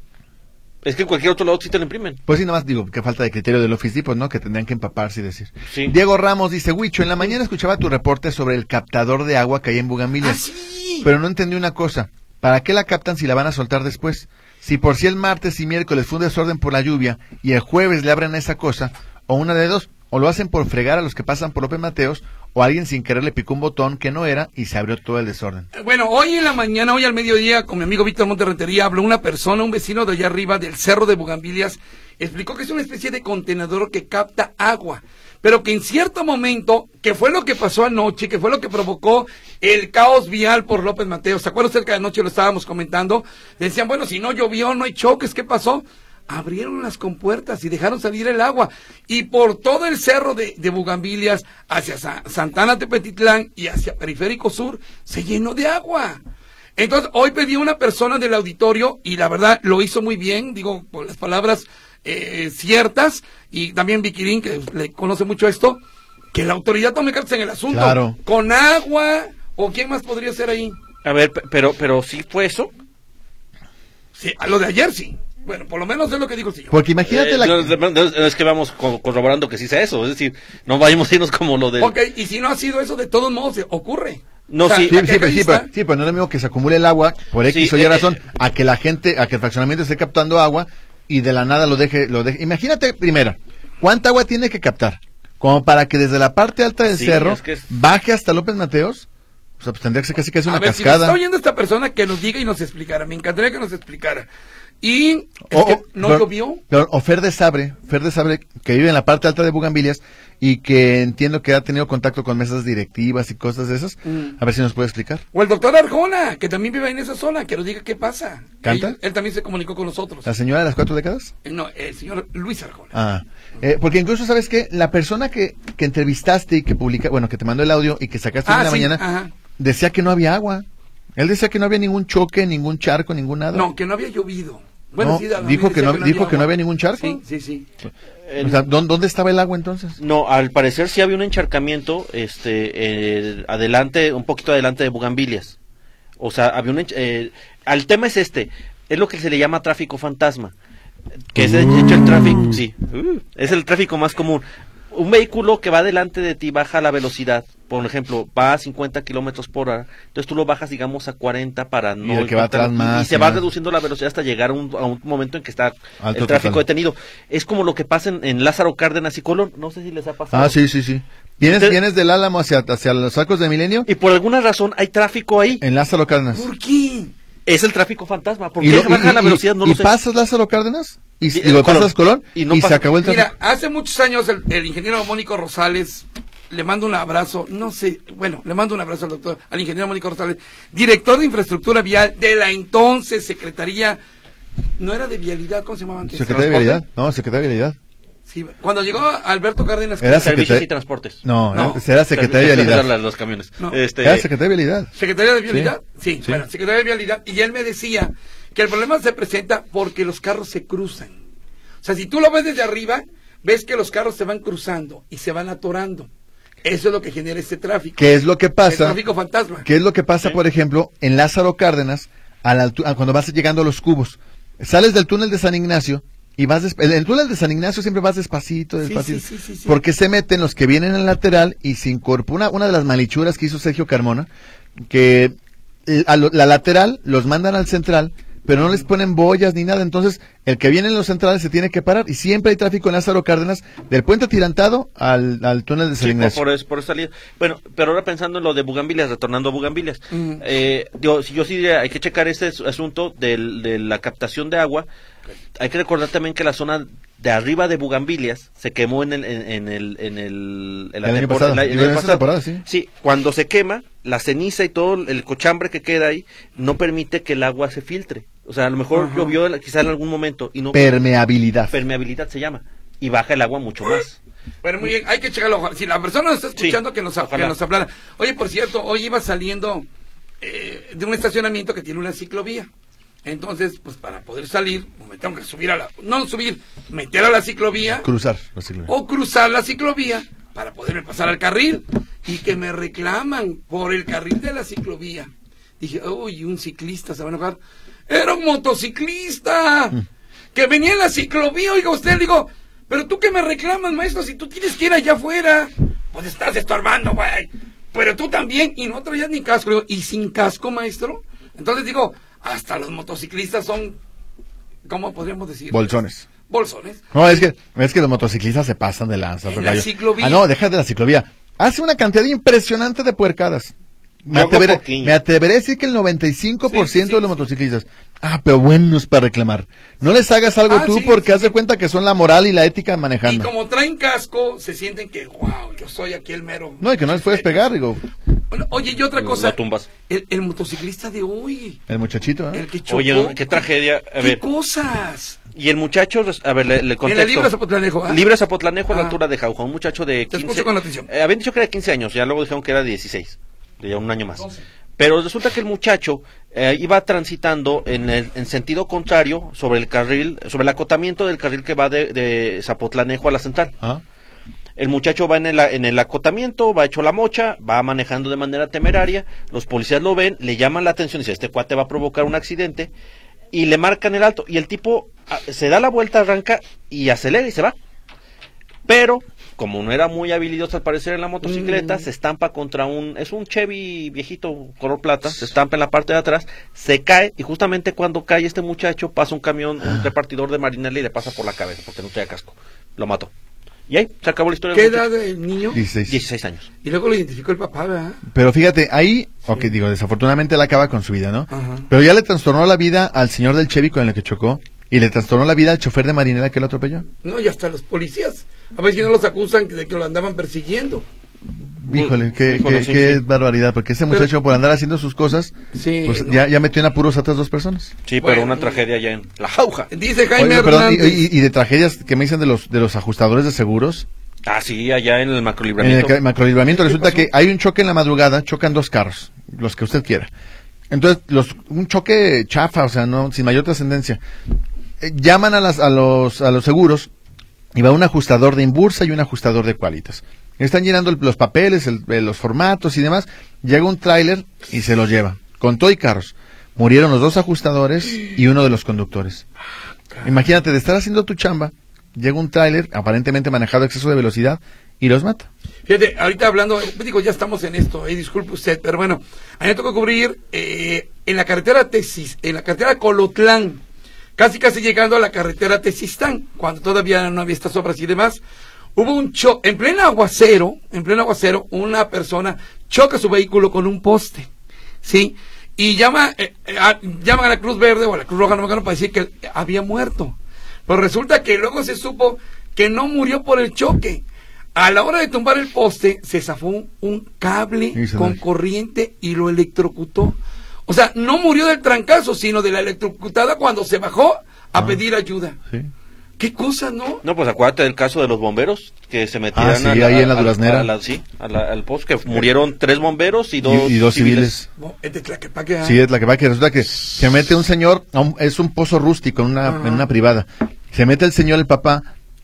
Speaker 3: Es que en cualquier otro lado sí te lo imprimen.
Speaker 2: Pues sí, nada más digo, que falta de criterio del Office Depot, ¿no? Que tendrían que empaparse y decir.
Speaker 3: Sí.
Speaker 2: Diego Ramos dice, Huicho, en la mañana escuchaba tu reporte sobre el captador de agua que hay en Bugambilias.
Speaker 4: ¡Ah, sí!
Speaker 2: Pero no entendí una cosa. ¿Para qué la captan si la van a soltar después? Si por si el martes y miércoles fue un desorden por la lluvia y el jueves le abren esa cosa, o una de dos, o lo hacen por fregar a los que pasan por López Mateos, o alguien sin querer le picó un botón que no era y se abrió todo el desorden.
Speaker 4: Bueno, hoy en la mañana, hoy al mediodía, con mi amigo Víctor Monterrentería, habló una persona, un vecino de allá arriba del Cerro de Bugambilias, explicó que es una especie de contenedor que capta agua, pero que en cierto momento, que fue lo que pasó anoche, que fue lo que provocó el caos vial por López Mateos, ¿se acuerdan? Cerca de anoche lo estábamos comentando, decían, bueno, si no llovió, no hay choques, ¿qué pasó? Abrieron las compuertas y dejaron salir el agua. Y por todo el cerro de, de Bugambilias, hacia Sa- Santana Tepetitlán y hacia Periférico Sur, se llenó de agua. Entonces, hoy pedí a una persona del auditorio, y la verdad lo hizo muy bien, digo, con las palabras eh, ciertas, y también Viquirín, que le conoce mucho esto, que la autoridad tome cartas en el asunto.
Speaker 2: Claro.
Speaker 4: Con agua, o quién más podría ser ahí.
Speaker 3: A ver, pe- pero, pero sí fue eso.
Speaker 4: Sí, a lo de ayer sí. Bueno, por lo menos es lo que dijo el señor.
Speaker 2: Porque imagínate
Speaker 3: Eh,
Speaker 2: la...
Speaker 3: no, no, no, es que vamos co- corroborando que sí sea eso, es decir, no vayamos a irnos como lo de...
Speaker 4: Ok, y si no ha sido eso, de todos modos eh, ocurre.
Speaker 3: No, sí.
Speaker 2: Sí,
Speaker 4: la
Speaker 2: sí, pero, sí,
Speaker 4: queja
Speaker 2: pero, sí, pero no es lo mismo que se acumule el agua por X
Speaker 3: Sí,
Speaker 2: o Y
Speaker 3: eh,
Speaker 2: razón,
Speaker 3: eh,
Speaker 2: a que la gente, a que el fraccionamiento esté captando agua y de la nada lo deje, lo deje. Imagínate primero, ¿cuánta agua tiene que captar? Como para que desde la parte alta del
Speaker 3: Sí,
Speaker 2: cerro
Speaker 3: es que es-
Speaker 2: baje hasta López Mateos. O sea, pues tendría que ser casi que es una
Speaker 4: a ver, si nos
Speaker 2: cascada.
Speaker 4: está oyendo esta persona, que nos diga y nos explicara. Me encantaría que nos explicara. Y es
Speaker 2: O-
Speaker 4: que
Speaker 2: o-
Speaker 4: no
Speaker 2: pero-
Speaker 4: llovió.
Speaker 2: pero- o Fer de Sabre, Fer de Sabre, que vive en la parte alta de Bugambilias y que entiendo que ha tenido contacto con mesas directivas y cosas de esas.
Speaker 4: Mm.
Speaker 2: A ver si nos puede explicar.
Speaker 4: O el doctor Arjona, que también vive en esa zona, que nos diga qué pasa.
Speaker 2: ¿Canta?
Speaker 4: Él, él también se comunicó con nosotros.
Speaker 2: ¿La señora de las cuatro décadas?
Speaker 4: Eh, No, el señor Luis Arjona.
Speaker 2: Ah, eh, porque incluso, ¿sabes qué? La persona que, que entrevistaste y que publica, bueno, que te mandó el audio y que sacaste
Speaker 4: Ah,
Speaker 2: en la
Speaker 4: sí,
Speaker 2: mañana,
Speaker 4: ajá.
Speaker 2: decía que no había agua. Él decía que no había ningún choque, ningún charco, ningún nada.
Speaker 4: No, que no había llovido. Bueno,
Speaker 2: No,
Speaker 4: sí, a la
Speaker 2: dijo
Speaker 4: vez
Speaker 2: que
Speaker 4: decía
Speaker 2: no- dijo que no
Speaker 4: agua.
Speaker 2: había ningún charco.
Speaker 4: Sí, sí, sí.
Speaker 3: el-
Speaker 2: O sea, ¿dó- ¿dónde estaba el agua entonces?
Speaker 3: No, al parecer sí había un encharcamiento, este, eh, adelante, un poquito adelante de Bugambilias. O sea, había un, ench- eh, al tema es este, es lo que se le llama tráfico fantasma, que es de hecho el tráfico, sí, uh, es el tráfico más común. Un vehículo que va delante de ti baja la velocidad, por ejemplo, va a cincuenta kilómetros por hora, entonces tú lo bajas, digamos, a cuarenta para no...
Speaker 2: Y el que va
Speaker 3: impactar,
Speaker 2: atrás más,
Speaker 3: y se
Speaker 2: y
Speaker 3: va
Speaker 2: más.
Speaker 3: reduciendo la velocidad hasta llegar a un, a un momento en que está
Speaker 2: Alto
Speaker 3: el tráfico
Speaker 2: total.
Speaker 3: detenido. Es como lo que pasa en, en Lázaro Cárdenas y Colón, no sé si les ha pasado.
Speaker 2: Ah, sí, sí, sí. ¿Vienes,
Speaker 3: Usted-
Speaker 2: vienes del Álamo hacia, hacia los Arcos de Milenio?
Speaker 3: Y por alguna razón hay tráfico ahí.
Speaker 2: En Lázaro Cárdenas.
Speaker 4: ¿Por qué?
Speaker 3: Es el tráfico fantasma. ¿Por
Speaker 2: Y,
Speaker 3: qué
Speaker 2: lo-
Speaker 3: baja
Speaker 2: y-
Speaker 3: la
Speaker 2: y-
Speaker 3: velocidad? No
Speaker 2: y
Speaker 3: lo sé.
Speaker 2: pasas Lázaro Cárdenas y,
Speaker 3: Sí,
Speaker 2: y lo
Speaker 3: Colón.
Speaker 2: pasas Colón
Speaker 3: Y
Speaker 2: y,
Speaker 3: no
Speaker 2: se
Speaker 3: pasa-
Speaker 2: acabó el tráfico.
Speaker 4: Mira, hace muchos años el, el ingeniero Mónico Rosales le mando un abrazo, no sé, bueno, le mando un abrazo al doctor, al ingeniero Mónico Rosales, director de infraestructura vial de la entonces Secretaría, no era de Vialidad, ¿cómo se llamaba antes?
Speaker 2: Secretaría de Vialidad, no, Secretaría de Vialidad.
Speaker 4: Sí, cuando llegó Alberto Cárdenas...
Speaker 2: Era
Speaker 3: Servicios y Transportes.
Speaker 2: No,
Speaker 4: no,
Speaker 2: era Secretaría de Vialidad.
Speaker 3: Los camiones.
Speaker 4: No.
Speaker 3: Este...
Speaker 2: Era Secretaría de Vialidad.
Speaker 4: ¿Secretaría de Vialidad? Sí, sí,
Speaker 2: sí.
Speaker 4: Bueno, Secretaría de Vialidad. Y él me decía que el problema se presenta porque los carros se cruzan. O sea, si tú lo ves desde arriba, ves que los carros se van cruzando y se van atorando. Eso es lo que genera este tráfico.
Speaker 2: ¿Qué es lo que pasa?
Speaker 4: El tráfico fantasma.
Speaker 2: ¿Qué es lo que pasa,
Speaker 3: Sí.
Speaker 2: por ejemplo, en Lázaro Cárdenas, a la altu- a cuando vas llegando a los cubos? Sales del túnel de San Ignacio y vas... Desp- en el túnel de San Ignacio siempre vas despacito,
Speaker 4: Sí,
Speaker 2: despacito.
Speaker 4: sí, sí, sí, sí.
Speaker 2: Porque se meten los que vienen en el lateral y se incorpora... Una, una de las malichuras que hizo Sergio Carmona, que eh, a lo- la lateral los mandan al central, pero no les ponen boyas ni nada. Entonces, el que viene en los centrales se tiene que parar y siempre hay tráfico en Lázaro Cárdenas del puente Atirantado al, al túnel de San
Speaker 3: Sí,
Speaker 2: Ignacio.
Speaker 3: por, por, eso- por esa salida. Bueno, pero ahora pensando en lo de Bugambilias, retornando a Bugambilias,
Speaker 4: Mm.
Speaker 3: eh, yo, si yo sí diría, hay que checar este as- asunto del, de la captación de agua. Hay que recordar también que la zona de arriba de Bugambilias se quemó en el en, en el en el en la
Speaker 2: El año
Speaker 3: tempor-
Speaker 2: pasado.
Speaker 3: en la- en
Speaker 2: Y
Speaker 3: el
Speaker 2: en
Speaker 3: año
Speaker 2: esta
Speaker 3: pasado.
Speaker 2: temporada, sí.
Speaker 3: Sí, cuando se quema, la ceniza y todo el cochambre que queda ahí no permite que el agua se filtre. O sea, a lo mejor
Speaker 4: Ajá.
Speaker 3: llovió en- quizá en algún momento y no
Speaker 2: Permeabilidad.
Speaker 3: permeabilidad se llama y baja el agua mucho más.
Speaker 4: Bueno, muy bien, hay que checarlo. ojalá. Si la persona nos está escuchando,
Speaker 3: Sí,
Speaker 4: que, nos,
Speaker 3: ojalá.
Speaker 4: que nos hablara. Oye, por cierto, hoy iba saliendo eh, de un estacionamiento que tiene una ciclovía. Entonces, pues para poder salir, pues, me tengo que subir a la... No subir, meter a la ciclovía
Speaker 2: Cruzar. la ciclovía.
Speaker 4: o cruzar la ciclovía para poderme pasar al carril. Y que me reclaman por el carril de la ciclovía. Dije, uy, un ciclista se va a enojar. Era un motociclista que venía en la ciclovía. Oiga usted, digo, pero tú que me reclamas, maestro, si tú tienes que ir allá afuera, pues estás estorbando, güey. Pero tú también, y no traías ni casco. Digo, ¿y sin casco, maestro? Entonces digo, hasta los motociclistas son, ¿cómo podríamos decir?
Speaker 2: Bolsones.
Speaker 4: Bolsones.
Speaker 2: No, es que, es que los motociclistas se pasan de lanza.
Speaker 4: En
Speaker 2: tocayo.
Speaker 4: la ciclovía.
Speaker 2: Ah, no, deja de la ciclovía. Hace una cantidad impresionante de puercadas. Me
Speaker 3: Yo hago
Speaker 2: atreveré,
Speaker 3: poquillo.
Speaker 2: me atreveré a decir que el noventa y cinco por ciento
Speaker 4: Sí, sí, sí,
Speaker 2: de los
Speaker 4: sí.
Speaker 2: motociclistas. Ah, pero buenos para reclamar. No les hagas algo
Speaker 4: Ah,
Speaker 2: tú
Speaker 4: sí,
Speaker 2: porque
Speaker 4: sí,
Speaker 2: haz de cuenta que son la moral y la ética
Speaker 4: Y
Speaker 2: manejando.
Speaker 4: como traen casco, se sienten que, wow, yo soy aquí el mero.
Speaker 2: No, y que no les puedes pegar, digo,
Speaker 4: Bueno, oye, y otra
Speaker 3: Lo
Speaker 4: cosa.
Speaker 3: tumbas.
Speaker 4: El, el motociclista de hoy,
Speaker 2: el muchachito, ¿eh?
Speaker 4: el que chocó.
Speaker 3: Oye, qué tragedia. A
Speaker 4: ¿Qué
Speaker 3: ver,
Speaker 4: cosas?
Speaker 3: y el muchacho, a ver, le, le
Speaker 4: En
Speaker 3: contexto.
Speaker 4: el libro Zapotlanejo, ¿ah?
Speaker 3: Libre Zapotlanejo a la
Speaker 4: Ah.
Speaker 3: altura de Jauja, un muchacho de
Speaker 4: Te
Speaker 3: quince.
Speaker 4: escucho con atención.
Speaker 3: Eh, habían dicho que era de quince años, ya luego dijeron que era de dieciséis, de ya un año más. Pero resulta que el muchacho eh, iba transitando en el en sentido contrario sobre el carril, sobre el acotamiento del carril que va de, de Zapotlanejo a la central.
Speaker 2: Ah,
Speaker 3: El muchacho va en el, en el acotamiento, va hecho la mocha, va manejando de manera temeraria, los policías lo ven, le llaman la atención y dicen, este cuate va a provocar un accidente, y le marcan el alto, y el tipo ah, se da la vuelta, arranca y acelera y se va. Pero, como no era muy habilidoso al parecer en la motocicleta,
Speaker 4: Mm.
Speaker 3: se estampa contra un, es un Chevy viejito color plata, se estampa en la parte de atrás, se cae, y justamente cuando cae este muchacho, pasa un camión, un repartidor de Marinela y le pasa por la cabeza, porque no traía casco. Lo mató. Y ahí se acabó la historia
Speaker 4: ¿Qué
Speaker 3: del
Speaker 4: edad
Speaker 3: muchacho.
Speaker 4: del niño?
Speaker 2: dieciséis.
Speaker 3: dieciséis años.
Speaker 4: Y luego lo identificó el papá, ¿verdad?
Speaker 2: Pero fíjate, ahí, ok, digo, desafortunadamente él acaba con su vida, ¿no?
Speaker 4: Ajá.
Speaker 2: Pero ya le trastornó la vida al señor del Chevy con el que chocó y le trastornó la vida al chofer de Marinela que lo atropelló.
Speaker 4: No, y hasta los policías. A ver si no los acusan de que lo andaban persiguiendo.
Speaker 2: Híjole, qué,
Speaker 3: Híjole,
Speaker 2: qué,
Speaker 3: sí,
Speaker 2: qué
Speaker 3: sí.
Speaker 2: barbaridad, porque ese muchacho por andar haciendo sus cosas,
Speaker 4: Sí,
Speaker 2: pues
Speaker 4: no.
Speaker 2: ya, ya metió en apuros a otras dos personas.
Speaker 3: Sí,
Speaker 4: Bueno.
Speaker 3: pero una tragedia ya en la jauja.
Speaker 4: Dice Jaime
Speaker 2: Oye, perdón, y,
Speaker 4: Hernández.
Speaker 2: y- y de tragedias que me dicen de los de los ajustadores de seguros,
Speaker 3: Ah, sí, allá en el
Speaker 2: en el
Speaker 3: macrolibramiento.
Speaker 2: ca- macrolibramiento resulta
Speaker 4: pasó?
Speaker 2: que hay un choque en la madrugada, chocan dos carros, los que usted quiera. Entonces, los, un choque chafa, o sea, no sin mayor trascendencia. Eh, llaman a, las, a, los, a los seguros y va un ajustador de Inbursa y un ajustador de Qualitas. Están llenando el- los papeles, el- el- los formatos y demás. Llega un tráiler y se los lleva, con todo y carros. Murieron los dos ajustadores y uno de los conductores. Imagínate, de estar haciendo tu chamba, llega un tráiler, aparentemente manejado a exceso de velocidad, y los mata.
Speaker 4: Fíjate, ahorita hablando, digo, ya estamos en esto, eh, disculpe usted, pero bueno, a mí me tocó cubrir eh, en la carretera Tesis, en la carretera Colotlán, casi casi llegando a la carretera Tesistán, cuando todavía no había estas obras y demás, hubo un choque, en pleno aguacero, en pleno aguacero, una persona choca su vehículo con un poste, ¿sí? Y llama, eh, eh, a, llaman a la Cruz Verde o a la Cruz Roja, no me acuerdo, para decir que había muerto. Pero resulta que luego se supo que no murió por el choque. A la hora de tumbar el poste, se zafó un cable con corriente y lo electrocutó. O sea, no murió del trancazo, sino de la electrocutada cuando se bajó a ah, pedir ayuda. Sí. ¿Qué cosa, no?
Speaker 3: No, pues acuérdate del caso de los bomberos que se metieron
Speaker 2: ah, sí, a la, ahí en la Duraznera.
Speaker 3: A la, sí, a la, al poste, que murieron tres bomberos y dos,
Speaker 2: y, y dos civiles.
Speaker 4: civiles. Es de Tlaquepaque, ¿eh?
Speaker 2: Sí, es de Tlaquepaque. Resulta que se mete un señor, es un pozo rústico en una, en una privada. Se mete el señor, el papá,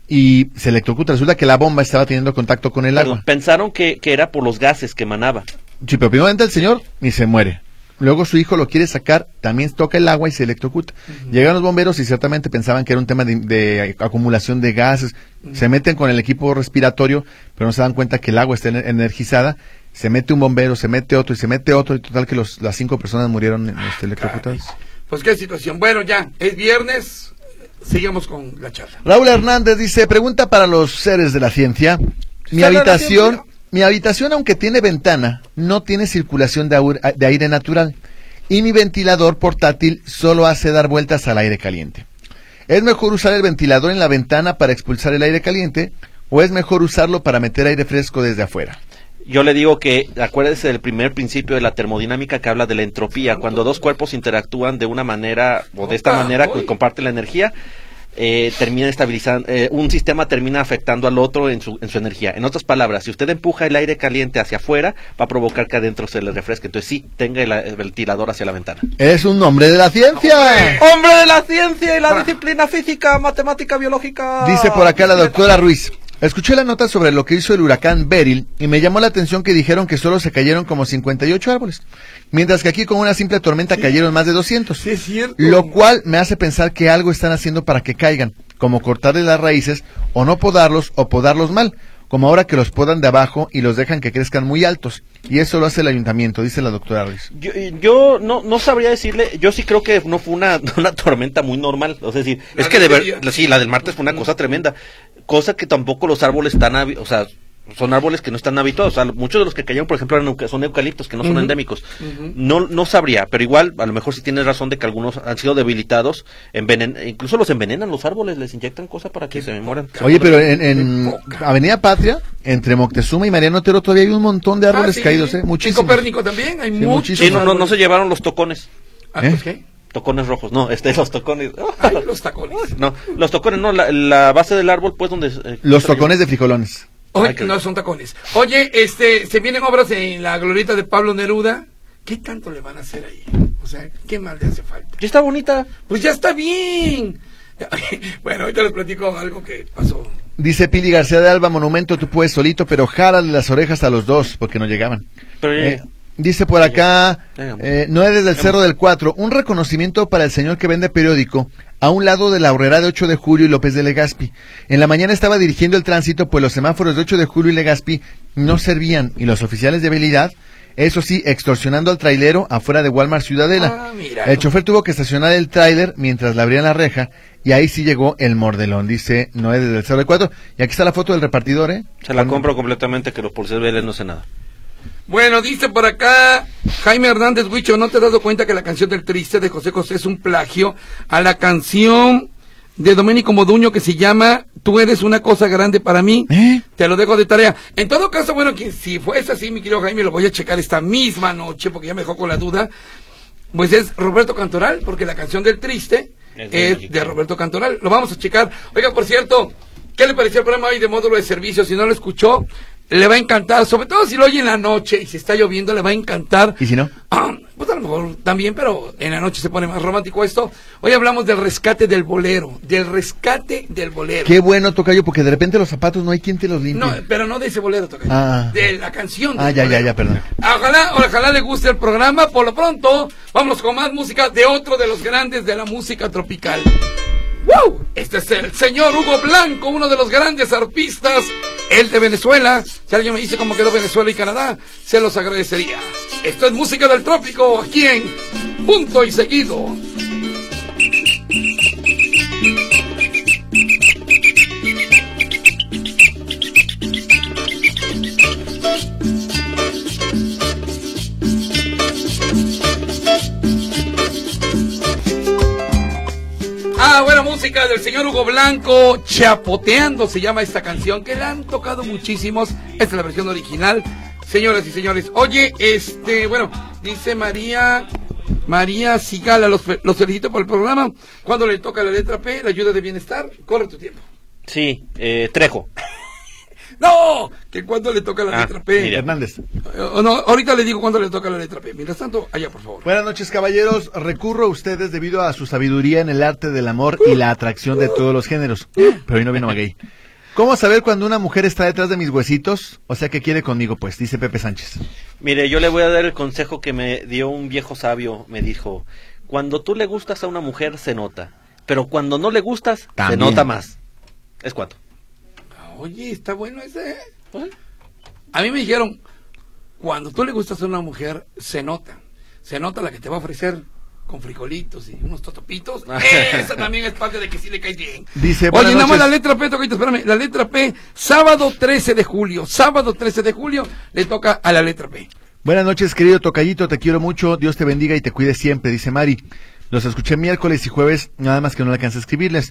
Speaker 2: y se electrocuta. Resulta que la bomba estaba teniendo contacto con el
Speaker 3: Perdón,
Speaker 2: agua.
Speaker 3: Pensaron que, que era por los gases que emanaba.
Speaker 2: Sí, pero primero entra el señor y se muere. Luego su hijo lo quiere sacar, también toca el agua y se electrocuta. Uh-huh. Llegan los bomberos y ciertamente pensaban que era un tema de, de acumulación de gases. Uh-huh. Se meten con el equipo respiratorio, pero no se dan cuenta que el agua está energizada. Se mete un bombero, se mete otro y se mete otro, y total que los, las cinco personas murieron este, electrocutadas.
Speaker 4: Pues qué situación. Bueno, ya, es viernes, sigamos con la charla.
Speaker 2: Raúl Hernández dice, pregunta para los seres de la ciencia. Mi habitación... Mi habitación, aunque tiene ventana, no tiene circulación de, aur- de aire natural y mi ventilador portátil solo hace dar vueltas al aire caliente. ¿Es mejor usar el ventilador en la ventana para expulsar el aire caliente o es mejor usarlo para meter aire fresco desde afuera?
Speaker 3: Yo le digo que acuérdese del primer principio de la termodinámica que habla de la entropía. Cuando dos cuerpos interactúan de una manera o de esta manera, que comparten la energía, Eh, termina estabilizando, eh, un sistema termina afectando al otro en su, en su energía. En otras palabras, si usted empuja el aire caliente hacia afuera, va a provocar que adentro se le refresque. Entonces sí, tenga el, el ventilador hacia la ventana.
Speaker 2: Es un hombre de la ciencia.
Speaker 3: ¡Hombre, ¡Hombre de la ciencia y la ah. disciplina física, matemática, biológica!
Speaker 2: Dice por acá la doctora Ruiz. Escuché la nota sobre lo que hizo el huracán Beryl y me llamó la atención que dijeron que solo se cayeron como cincuenta y ocho árboles, mientras que aquí con una simple tormenta sí. cayeron más de doscientos.
Speaker 4: Sí, es cierto.
Speaker 2: Lo cual me hace pensar que algo están haciendo para que caigan, como cortarles las raíces o no podarlos o podarlos mal, como ahora que los podan de abajo y los dejan que crezcan muy altos. Y eso lo hace el ayuntamiento, dice la doctora Ruiz.
Speaker 3: Yo, yo no no sabría decirle, yo sí creo que no fue una, una tormenta muy normal. O sea, sí, es que de ver, sí, la del martes fue una cosa tremenda. Cosa que tampoco los árboles están, o sea, son árboles que no están habituados. O sea, muchos de los que cayeron, por ejemplo, eran, son eucaliptos, que no son uh-huh. endémicos. Uh-huh. No no sabría, pero igual, a lo mejor sí tienes razón de que algunos han sido debilitados, envenen, incluso los envenenan los árboles, les inyectan cosas para que Qué se mueran.
Speaker 2: Oye, pero en, en Avenida Patria, entre Moctezuma y Mariano Otero, todavía hay un montón de árboles ah, sí. caídos, ¿eh? Muchísimos.
Speaker 4: En Copérnico también hay sí, muchísimos.
Speaker 3: Sí, no, no, no se llevaron los tocones.
Speaker 4: ¿Ah, pues qué?
Speaker 3: Tocones rojos, no, este, los tocones.
Speaker 4: Ay, los tacones.
Speaker 3: No, los tocones, no, la, la base del árbol, pues, donde... Eh,
Speaker 2: los tocones de frijolones.
Speaker 4: Oye, Ay, no son tacones. Oye, este, se vienen obras en la glorieta de Pablo Neruda. ¿Qué tanto le van a hacer ahí? O sea, ¿qué más le hace falta?
Speaker 3: Ya está bonita.
Speaker 4: Pues ya está bien. Bueno, ahorita les platico algo que pasó.
Speaker 2: Dice Pili García de Alba, monumento tú puedes solito, pero jálale las orejas a los dos, porque no llegaban.
Speaker 3: Pero ya...
Speaker 2: Eh, Dice por acá, eh, Noé desde el Cerro del Cuatro, un reconocimiento para el señor que vende periódico a un lado de la Horrera de ocho de julio y López de Legazpi. En la mañana estaba dirigiendo el tránsito, pues los semáforos de ocho de julio y Legazpi no servían y los oficiales de habilidad, eso sí, extorsionando al trailero afuera de Walmart Ciudadela.
Speaker 4: Ah,
Speaker 2: el chofer tuvo que estacionar el tráiler mientras le abrían la reja y ahí sí llegó el mordelón, dice Noé desde el Cerro del Cuatro. Y aquí está la foto del repartidor, ¿eh?
Speaker 3: Se la compro completamente, que los policías no sé nada.
Speaker 4: Bueno, dice por acá Jaime Hernández Huicho, ¿no te has dado cuenta que la canción del Triste de José José es un plagio a la canción de Domenico Moduño que se llama Tú eres una cosa grande para mí?
Speaker 2: ¿Eh?
Speaker 4: Te lo dejo de tarea. En todo caso, bueno, que si fuese así, mi querido Jaime, lo voy a checar esta misma noche porque ya me dejó con la duda. Pues es Roberto Cantoral, porque la canción del Triste es de, es de Roberto Cantoral. Lo vamos a checar. Oiga, por cierto, ¿qué le pareció el programa hoy de módulo de servicio? Si no lo escuchó, le va a encantar, sobre todo si lo oye en la noche y si está lloviendo, le va a encantar.
Speaker 2: ¿Y si no?
Speaker 4: Ah, pues a lo mejor también, pero en la noche se pone más romántico esto. Hoy hablamos del rescate del bolero, del rescate del bolero.
Speaker 2: Qué bueno, tocayo, porque de repente los zapatos no hay quien te los limpie.
Speaker 4: No, pero no de ese bolero, tocayo.
Speaker 2: Ah.
Speaker 4: De la canción.
Speaker 2: Ah, ya,
Speaker 4: bolero.
Speaker 2: ya, ya, perdón.
Speaker 4: Ojalá, ojalá le guste el programa. Por lo pronto, vamos con más música de otro de los grandes de la música tropical. ¡Wow! Este es el señor Hugo Blanco, uno de los grandes arpistas, el de Venezuela. Si alguien me dice cómo quedó Venezuela y Canadá, se los agradecería. Esto es música del trópico, aquí en Punto y Seguido. Ah, bueno, música del señor Hugo Blanco, Chapoteando se llama esta canción, que la han tocado muchísimos. Esta es la versión original, señoras y señores. Oye, este, bueno, dice María, María Sigala, los, los felicito por el programa. Cuando le toca la letra P, la ayuda de bienestar, corre tu tiempo.
Speaker 3: Sí, eh, Trejo.
Speaker 4: No, que cuando le toca la
Speaker 3: Ah,
Speaker 4: letra P.
Speaker 3: mira.
Speaker 2: Hernández.
Speaker 4: Eh, no, ahorita le digo cuando le toca la letra P. Mientras tanto, allá, por favor.
Speaker 2: Buenas noches, caballeros. Recurro a ustedes debido a su sabiduría en el arte del amor y la atracción de todos los géneros. Pero hoy no vino Maguey. ¿Cómo saber cuando una mujer está detrás de mis huesitos? O sea, que quiere conmigo, pues, dice Pepe Sánchez.
Speaker 3: Mire, yo le voy a dar el consejo que me dio un viejo sabio. Me dijo, cuando tú le gustas a una mujer se nota, pero cuando no le gustas
Speaker 2: También.
Speaker 3: se nota más. Es cuatro.
Speaker 4: Oye, está bueno ese, ¿eh? A mí me dijeron, cuando tú le gustas a una mujer, se nota. Se nota la que te va a ofrecer con frijolitos y unos totopitos. Esa también es parte de que sí le caes bien.
Speaker 2: Dice,
Speaker 4: Oye,
Speaker 2: buenas
Speaker 4: nada más
Speaker 2: noches.
Speaker 4: la letra P, Tocayo, espérame. La letra P, sábado trece de julio. Sábado trece de julio le toca a la letra P.
Speaker 2: Buenas noches, querido Tocayito, te quiero mucho, Dios te bendiga y te cuide siempre, dice Mari. Los escuché miércoles y jueves, nada más que no le alcancé a escribirles.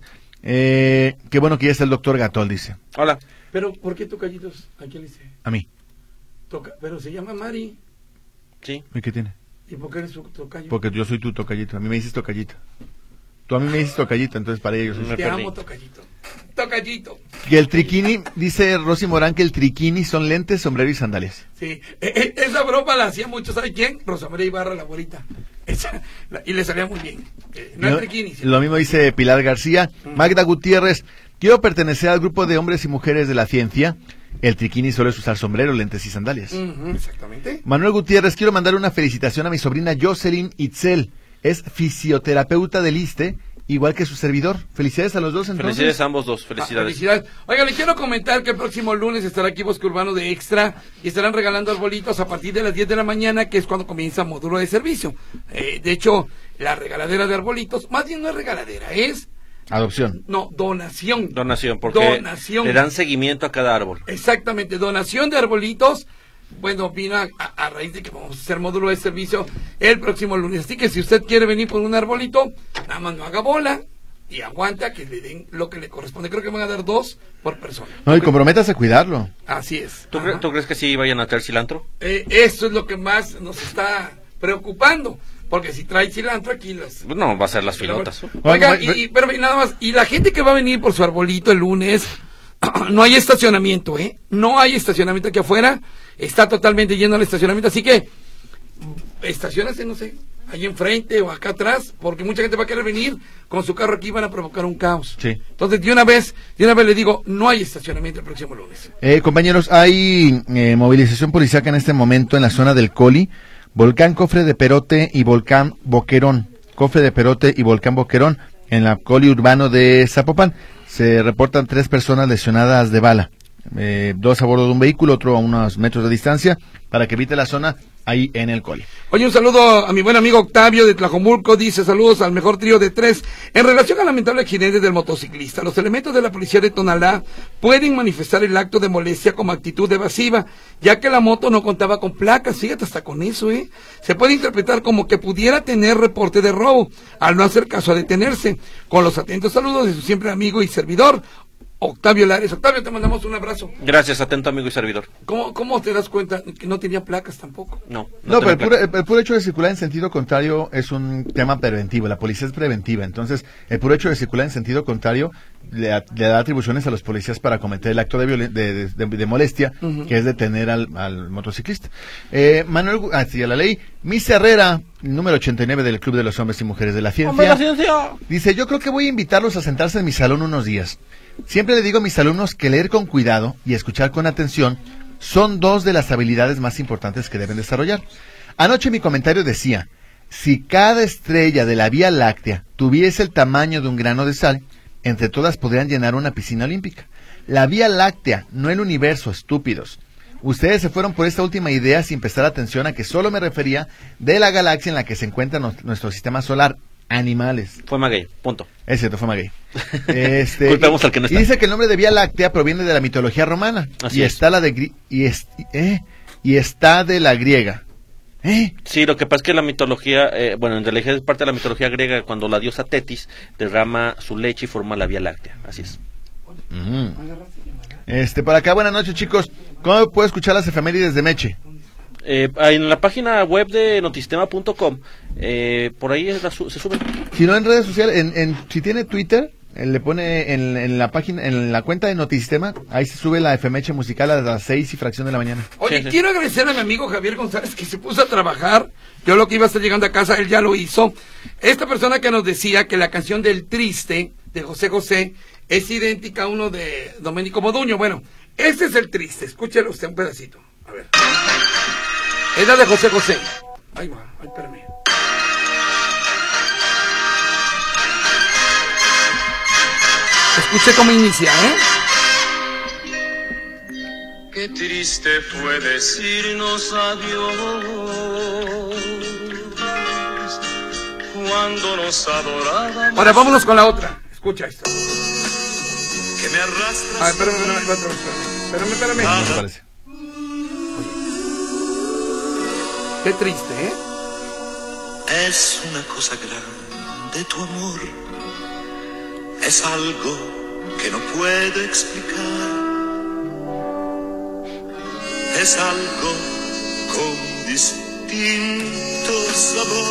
Speaker 2: Eh, qué bueno que ya está el doctor Gatol, dice.
Speaker 3: Hola.
Speaker 4: Pero, ¿por qué Tocayitos? ¿A quién le dice?
Speaker 2: A mí.
Speaker 4: Toca, pero se llama Mari.
Speaker 3: Sí.
Speaker 2: ¿Y qué tiene?
Speaker 4: ¿Y por qué eres su tocayo?
Speaker 2: Porque yo soy tu Tocayito, a mí me dices Tocayito. Tú a mí me dices Tocayito, entonces para ellos soy...
Speaker 3: Me
Speaker 4: Te
Speaker 3: perdí.
Speaker 4: amo, Tocayito. Tocayito.
Speaker 2: Que el triquini, dice Rosy Morán, que el triquini son lentes, sombrero y sandalias.
Speaker 4: Sí, eh, eh, esa broma la hacía mucho, ¿sabe quién? Rosa María Ibarra, la abuelita. Esa, la- y le salía muy bien. Eh, no
Speaker 2: Lo,
Speaker 4: es triquini, sí.
Speaker 2: lo mismo dice Pilar García. Magda Gutiérrez, quiero pertenecer al grupo de hombres y mujeres de la ciencia. El triquini suele usar sombrero, lentes y sandalias.
Speaker 4: Ujú, exactamente.
Speaker 2: Manuel Gutiérrez, quiero mandar una felicitación a mi sobrina Jocelyn Itzel. Es fisioterapeuta del ISSSTE, igual que su servidor. Felicidades a los dos, entonces.
Speaker 3: Felicidades a ambos dos.
Speaker 4: Ah,
Speaker 3: Felicidades.
Speaker 4: felicidades. Oiga, le quiero comentar que el próximo lunes estará aquí Bosque Urbano de Extra y estarán regalando arbolitos a partir de las diez de la mañana, que es cuando comienza módulo de servicio. Eh, de hecho, la regaladera de arbolitos, más bien no es regaladera, es,
Speaker 2: Adopción.
Speaker 4: no, donación.
Speaker 3: Donación, porque
Speaker 4: Donación.
Speaker 3: le dan seguimiento a cada árbol.
Speaker 4: Exactamente, donación de arbolitos. Bueno, vino a, a- a raíz de que vamos a hacer módulo de servicio el próximo lunes. Así que si usted quiere venir por un arbolito, nada más no haga bola y aguanta que le den lo que le corresponde. Creo que van a dar dos por persona.
Speaker 2: No, y comprométase a cuidarlo.
Speaker 4: Así es.
Speaker 3: ¿Tú,
Speaker 4: Ajá.
Speaker 3: cre- tú crees que sí vayan a traer cilantro?
Speaker 4: Eh, eso es lo que más nos está preocupando. Porque si trae cilantro aquí las...
Speaker 3: No, va a ser las filotas.
Speaker 4: Oiga,
Speaker 2: Bueno,
Speaker 4: y, y- pero y nada más, y la gente que va a venir por su arbolito el lunes, no hay estacionamiento, ¿eh? No hay estacionamiento aquí afuera, está totalmente lleno el estacionamiento, así que estacionase, no sé, ahí enfrente o acá atrás, porque mucha gente va a querer venir con su carro aquí y van a provocar un caos.
Speaker 2: Sí.
Speaker 4: Entonces, de una vez, de una vez le digo, no hay estacionamiento el próximo lunes.
Speaker 2: Eh, compañeros, hay eh, movilización policiaca en este momento en la zona del Coli, Volcán Cofre de Perote y Volcán Boquerón. Cofre de Perote y Volcán Boquerón en la Coli urbano de Zapopan. Se reportan tres personas lesionadas de bala. Eh, dos a bordo de un vehículo, otro a unos metros de distancia, para que evite la zona ahí en el Coli.
Speaker 4: Oye, un saludo a mi buen amigo Octavio de Tlajomulco, dice saludos al mejor trío de tres. En relación al lamentable accidente del motociclista, los elementos de la policía de Tonalá pueden manifestar el acto de molestia como actitud evasiva, ya que la moto no contaba con placas, fíjate hasta con eso, ¿eh? Se puede interpretar como que pudiera tener reporte de robo, al no hacer caso a detenerse. Con los atentos saludos de su siempre amigo y servidor, Octavio Lares. Octavio, te mandamos un abrazo.
Speaker 3: Gracias, atento amigo y servidor.
Speaker 4: ¿Cómo, cómo te das cuenta que no tenía placas tampoco?
Speaker 3: No,
Speaker 2: No, pero el
Speaker 3: tengo
Speaker 2: puro,
Speaker 3: placa.
Speaker 2: el- el puro hecho de circular en sentido contrario es un tema preventivo. La policía es preventiva. Entonces, el puro hecho de circular en sentido contrario le, a- le da atribuciones a los policías para cometer el acto de, violen- de, de- de- de molestia,
Speaker 4: Ujú.
Speaker 2: que es detener al, al motociclista. Eh, Manuel, Gu- ah, sí, a la ley. Miss Herrera, número ochenta y nueve del Club de los Hombres y Mujeres de la Ciencia. Dice, yo creo que voy a invitarlos a sentarse en mi salón unos días. Siempre le digo a mis alumnos que leer con cuidado y escuchar con atención son dos de las habilidades más importantes que deben desarrollar. Anoche mi comentario decía, si cada estrella de la Vía Láctea tuviese el tamaño de un grano de sal, entre todas podrían llenar una piscina olímpica. La Vía Láctea, no el universo, estúpidos. Ustedes se fueron por esta última idea sin prestar atención a que solo me refería de la galaxia en la que se encuentra nos- nuestro sistema solar. Animales.
Speaker 3: Fue Maguey, punto.
Speaker 2: Es cierto, fue Maguey. Este,
Speaker 3: Culpamos
Speaker 2: y,
Speaker 3: al que no está.
Speaker 2: y dice que el nombre de Vía Láctea proviene de la mitología romana.
Speaker 3: Así
Speaker 2: y
Speaker 3: es.
Speaker 2: está la de gri- y, es- eh, y está de la griega. ¿Eh?
Speaker 3: Sí, lo que pasa es que la mitología, eh, bueno, en realidad es parte de la mitología griega, cuando la diosa Tetis derrama su leche y forma la Vía Láctea, así es.
Speaker 2: Uh-huh. Este, por acá, buenas noches, chicos. ¿Cómo puedo escuchar las efemérides de Meche?
Speaker 3: Eh, en la página web de notisistema punto com, eh, por ahí es la su se suben.
Speaker 2: Si no en redes sociales, en, en, si tiene Twitter, él le pone en, en la página, en la cuenta de Notisistema, ahí se sube la efemeche musical a las seis y fracción de la mañana.
Speaker 4: Oye,
Speaker 3: Sí, sí.
Speaker 4: quiero agradecer a mi amigo Javier González, que se puso a trabajar. Yo lo que iba a estar llegando a casa, él ya lo hizo. Esta persona que nos decía que la canción del Triste, de José José, es idéntica a uno de Domenico Moduño. Bueno, este es el Triste, escúchelo usted un pedacito. A ver. Es la de José José. Ahí va, ay, espérame. Escuche cómo inicia, ¿eh?
Speaker 5: Qué triste fue decirnos adiós cuando nos adorábamos.
Speaker 4: Ahora vámonos con la otra. Escucha esto.
Speaker 5: Que me arrastras.
Speaker 4: A ver, espérame, espérame, espérame, espérame, espérame, espérame.
Speaker 2: ¿Qué te parece?
Speaker 4: Qué triste, ¿eh?
Speaker 5: Es una cosa grande tu amor. Es algo que no puedo explicar. Es algo con distinto sabor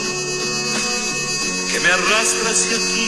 Speaker 5: que me arrastra hacia ti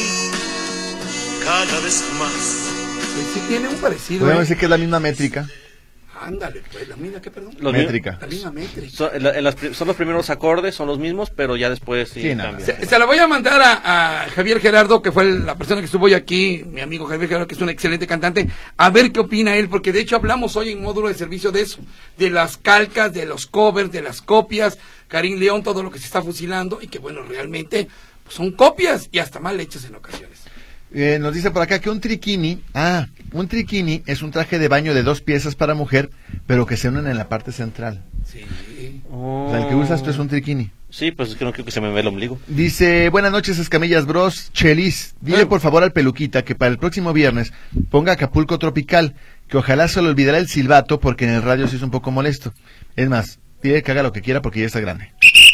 Speaker 5: cada vez más.
Speaker 4: Pues sí tiene un parecido,
Speaker 2: Podemos
Speaker 4: ¿eh?
Speaker 2: decir que es la misma métrica.
Speaker 4: Ándale, pues, la misma, ¿qué perdón?
Speaker 3: Los
Speaker 2: Métrica.
Speaker 4: La misma métrica.
Speaker 3: Son, en la- en las pri- son los primeros acordes, son los mismos, pero ya después sí,
Speaker 2: Sí, no.
Speaker 3: cambian.
Speaker 4: Se, se la voy a mandar a, a Javier Gerardo, que fue el- la persona que estuvo hoy aquí, mi amigo Javier Gerardo, que es un excelente cantante, a ver qué opina él, porque de hecho hablamos hoy en módulo de servicio de eso, de las calcas, de los covers, de las copias, Karim León, todo lo que se está fusilando, y que bueno, realmente pues, son copias y hasta mal hechas en ocasiones.
Speaker 2: Eh, nos dice por acá que un triquini, ah, un triquini es un traje de baño de dos piezas para mujer, pero que se unen en la parte central.
Speaker 4: Sí.
Speaker 2: O sea, el que usas tú es un triquini.
Speaker 3: Sí, pues es que no quiero que se me vea el ombligo.
Speaker 2: Dice, buenas noches, Escamillas Bros. Chelis, dile
Speaker 4: Eh.
Speaker 2: por favor al Peluquita que para el próximo viernes ponga Acapulco Tropical, que ojalá se le olvidará el silbato porque en el radio sí es un poco molesto. Es más, pide que haga lo que quiera porque ya está grande.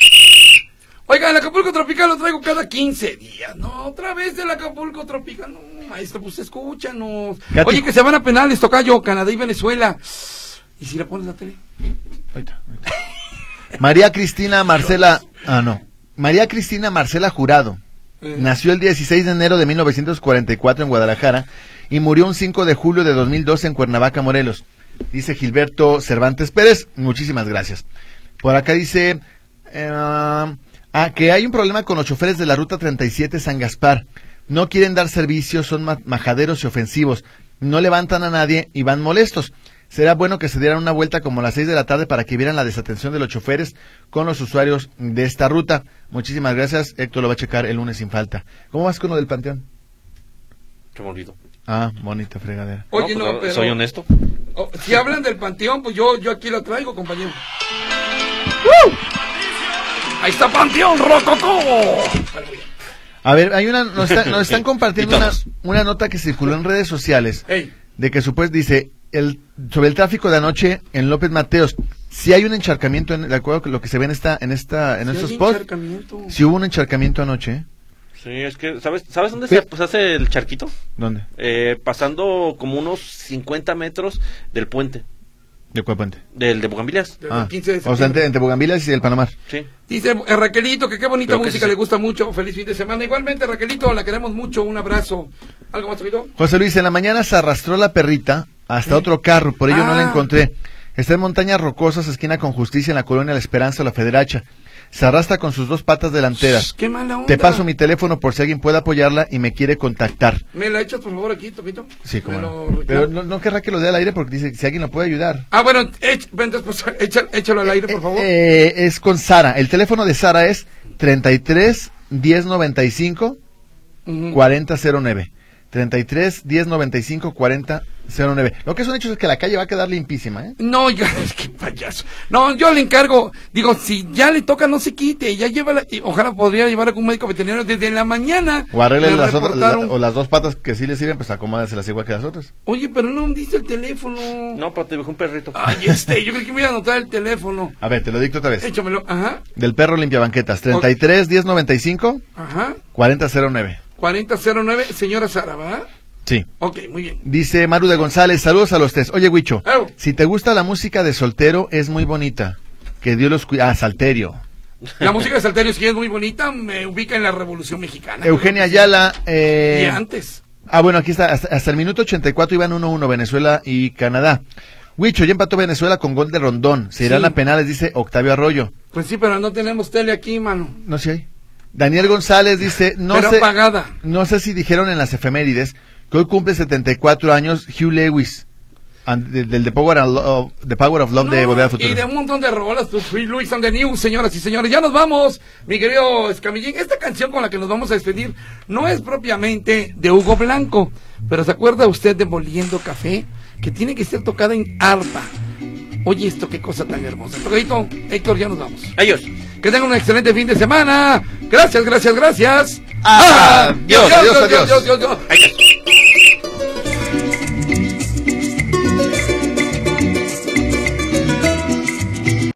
Speaker 4: Oiga, el Acapulco Tropical lo traigo cada quince días. No, otra vez del Acapulco Tropical. No, maestro, pues escúchanos.
Speaker 2: Katy.
Speaker 4: Oye, que se van a penales, tocayo, Canadá y Venezuela. ¿Y si le pones la tele?
Speaker 2: Ahorita, ahorita. María Cristina Marcela, ah no, María Cristina Marcela Jurado,
Speaker 4: Eh.
Speaker 2: nació el dieciséis de enero de mil novecientos cuarenta y cuatro en Guadalajara y murió un cinco de julio de dos mil doce en Cuernavaca, Morelos. Dice Gilberto Cervantes Pérez, muchísimas gracias. Por acá dice... Eh, Ah, que hay un problema con los choferes de la ruta treinta y siete San Gaspar. No quieren dar servicio, son ma- majaderos y ofensivos. No levantan a nadie y van molestos. Será bueno que se dieran una vuelta como a las seis de la tarde para que vieran la desatención de los choferes con los usuarios de esta ruta. Muchísimas gracias. Héctor lo va a checar el lunes sin falta. ¿Cómo vas con lo del Panteón?
Speaker 3: Se me olvidó.
Speaker 2: Ah, bonita fregadera.
Speaker 4: Oye,
Speaker 3: No,
Speaker 4: no,
Speaker 3: pues,
Speaker 4: pero...
Speaker 3: soy honesto.
Speaker 4: Oh, si hablan del Panteón, pues yo, yo aquí lo traigo, compañero. Ahí está Panteón Rococó.
Speaker 2: A ver, hay una, nos, está- nos están compartiendo
Speaker 3: Y
Speaker 2: una,
Speaker 3: todos.
Speaker 2: una nota que circuló en redes sociales.
Speaker 4: Ey,
Speaker 2: De que supuestamente dice el sobre el tráfico de anoche en López Mateos. Si hay un encharcamiento en, de acuerdo con lo que se ve en esta en esta en
Speaker 4: si
Speaker 2: estos
Speaker 4: hay
Speaker 2: posts.
Speaker 4: encharcamiento.
Speaker 2: Si hubo un encharcamiento anoche, ¿eh?
Speaker 3: Sí, es que, ¿sabes, ¿sabes dónde
Speaker 2: Sí.
Speaker 3: se, pues, hace el charquito?
Speaker 2: ¿Dónde?
Speaker 3: Eh, pasando como unos cincuenta metros del puente,
Speaker 2: ¿De cuál puente?
Speaker 3: del de Bugambilias.
Speaker 4: Desde
Speaker 2: Ah,
Speaker 4: el quince de
Speaker 2: o sea,
Speaker 4: septiembre.
Speaker 2: entre, entre Bugambilias y el Panamá.
Speaker 3: Sí.
Speaker 4: Dice eh, Raquelito que qué bonita
Speaker 3: Pero que
Speaker 4: música
Speaker 3: sí.
Speaker 4: le gusta mucho. Feliz fin de semana. Igualmente, Raquelito, la queremos mucho. Un abrazo. ¿Algo más, Raquelito?
Speaker 2: José Luis, en la mañana se arrastró la perrita hasta
Speaker 4: ¿Eh?
Speaker 2: otro carro, por ello no la
Speaker 4: Ah.
Speaker 2: encontré. Está en Montañas Rocosas, esquina con Justicia, en la colonia La Esperanza o La Federacha. Se arrastra con sus dos patas delanteras.
Speaker 4: Shh, qué mala onda.
Speaker 2: Te paso mi teléfono por si alguien puede apoyarla y me quiere contactar.
Speaker 4: ¿Me la echas, por favor, aquí, Toquito?
Speaker 2: Sí, como
Speaker 4: Me
Speaker 2: no.
Speaker 4: lo reclamo.
Speaker 2: Pero no, no querrá que lo dé al aire porque dice si alguien lo puede ayudar.
Speaker 4: Ah, bueno, ech, ven, después, echa- échalo al aire, por favor.
Speaker 2: Eh, es con Sara. El teléfono de Sara es treinta y tres diez noventa y cinco
Speaker 4: Ujú.
Speaker 2: cuarenta cero nueve. treinta y tres diez noventa y cinco cuarenta cero nueve. Lo que es un hecho es que la calle va a quedar limpísima, ¿eh?
Speaker 4: No, ya, es que payaso. No, yo le encargo, digo, si ya le toca, no se quite, ya lleva, y ojalá podría llevar a un médico veterinario desde la mañana.
Speaker 2: O arregle las otras, la,
Speaker 4: un...
Speaker 2: o las dos patas que sí le sirven, pues acomódaselas igual que las otras.
Speaker 4: Oye, pero no dice el teléfono.
Speaker 3: No, pero te dejó un perrito.
Speaker 4: Ay, este, yo creo que me iba a anotar el teléfono.
Speaker 2: A ver, te lo dicto otra vez.
Speaker 4: Échamelo, ajá.
Speaker 2: Del perro limpiabanquetas, treinta y tres, diez noventa y cinco,
Speaker 4: Ajá.
Speaker 2: cuarenta cero nueve.
Speaker 4: cuarenta cero nueve, señora Sara, ¿verdad?
Speaker 2: Sí.
Speaker 4: Ok, muy bien.
Speaker 2: Dice Maru de González, saludos a los tres. Oye, Huicho,
Speaker 4: Hello.
Speaker 2: si te gusta la música de soltero, es muy bonita. Que Dios los cuida. Ah, Salterio.
Speaker 4: La música de Salterio sí es muy bonita, me ubica en la Revolución Mexicana.
Speaker 2: Eugenia Ayala. Eh...
Speaker 4: Y antes.
Speaker 2: Ah, bueno, aquí está. Hasta, hasta el minuto ochenta y cuatro iban uno uno Venezuela y Canadá. Huicho, ya empató Venezuela con gol de Rondón. Se irán
Speaker 4: Sí.
Speaker 2: a penales, dice Octavio Arroyo.
Speaker 4: Pues sí, pero no tenemos tele aquí, mano.
Speaker 2: No sé hay. Daniel González dice, no
Speaker 4: pero
Speaker 2: sé,
Speaker 4: apagada.
Speaker 2: no sé si dijeron en las efemérides que hoy cumple setenta y cuatro años Hugh Lewis, and, del, del The Power of Love, The Power of Love
Speaker 4: No,
Speaker 2: de Volver al Futuro.
Speaker 4: y de un montón de rolas, pues Free Luis and the News, señoras y señores. Ya nos vamos, mi querido Escamillín. Esta canción con la que nos vamos a despedir no es propiamente de Hugo Blanco, pero ¿se acuerda usted de Moliendo Café? Que tiene que ser tocada en arpa. Oye, esto qué cosa tan hermosa. Tocadito, Héctor, ya nos vamos.
Speaker 3: Adiós.
Speaker 4: Que tengan un excelente fin de semana. Gracias, gracias, gracias.
Speaker 2: Adiós, adiós, adiós.
Speaker 4: adiós, adiós, adiós.
Speaker 3: Adiós.